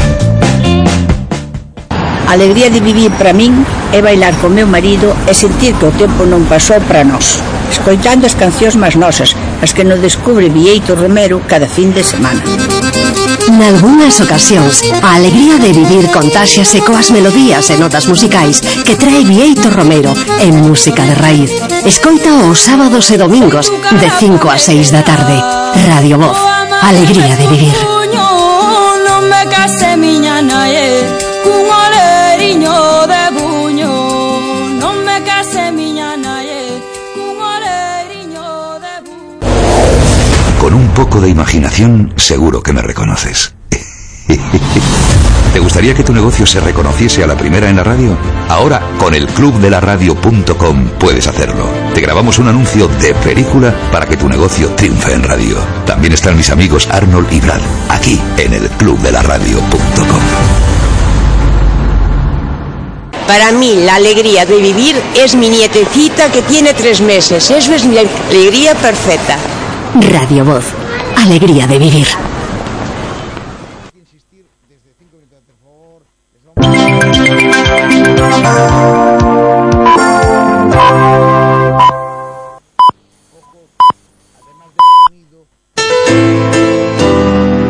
A alegría de vivir para min é bailar con meu marido e sentir que o tempo non pasou para nós, escoitando as cancións máis nosas, as que nos descubre Vieito Romero cada fin de semana.
Nalgúnas ocasións, a alegría de vivir contáxiase coas melodías e notas musicais que trae Vieito Romero en música de raíz. Escoita os sábados e domingos de cinco a seis da tarde. Radio Voz, alegría de vivir.
Non me case miña nae, cun oleriño de buño. Non me case miña nae, cun oleriño de buño.
Con un poco de imaginación, seguro que me reconoces. ¿Te gustaría que tu negocio se reconociese a la primera en la radio? Ahora, con el club de la radio punto com puedes hacerlo. Te grabamos un anuncio de película para que tu negocio triunfe en radio. También están mis amigos Arnold y Brad, aquí en el club de la radio punto com.
Para mí la alegría de vivir es mi nietecita que tiene tres meses. Eso es mi alegría perfecta.
Radio Voz. Alegría de vivir.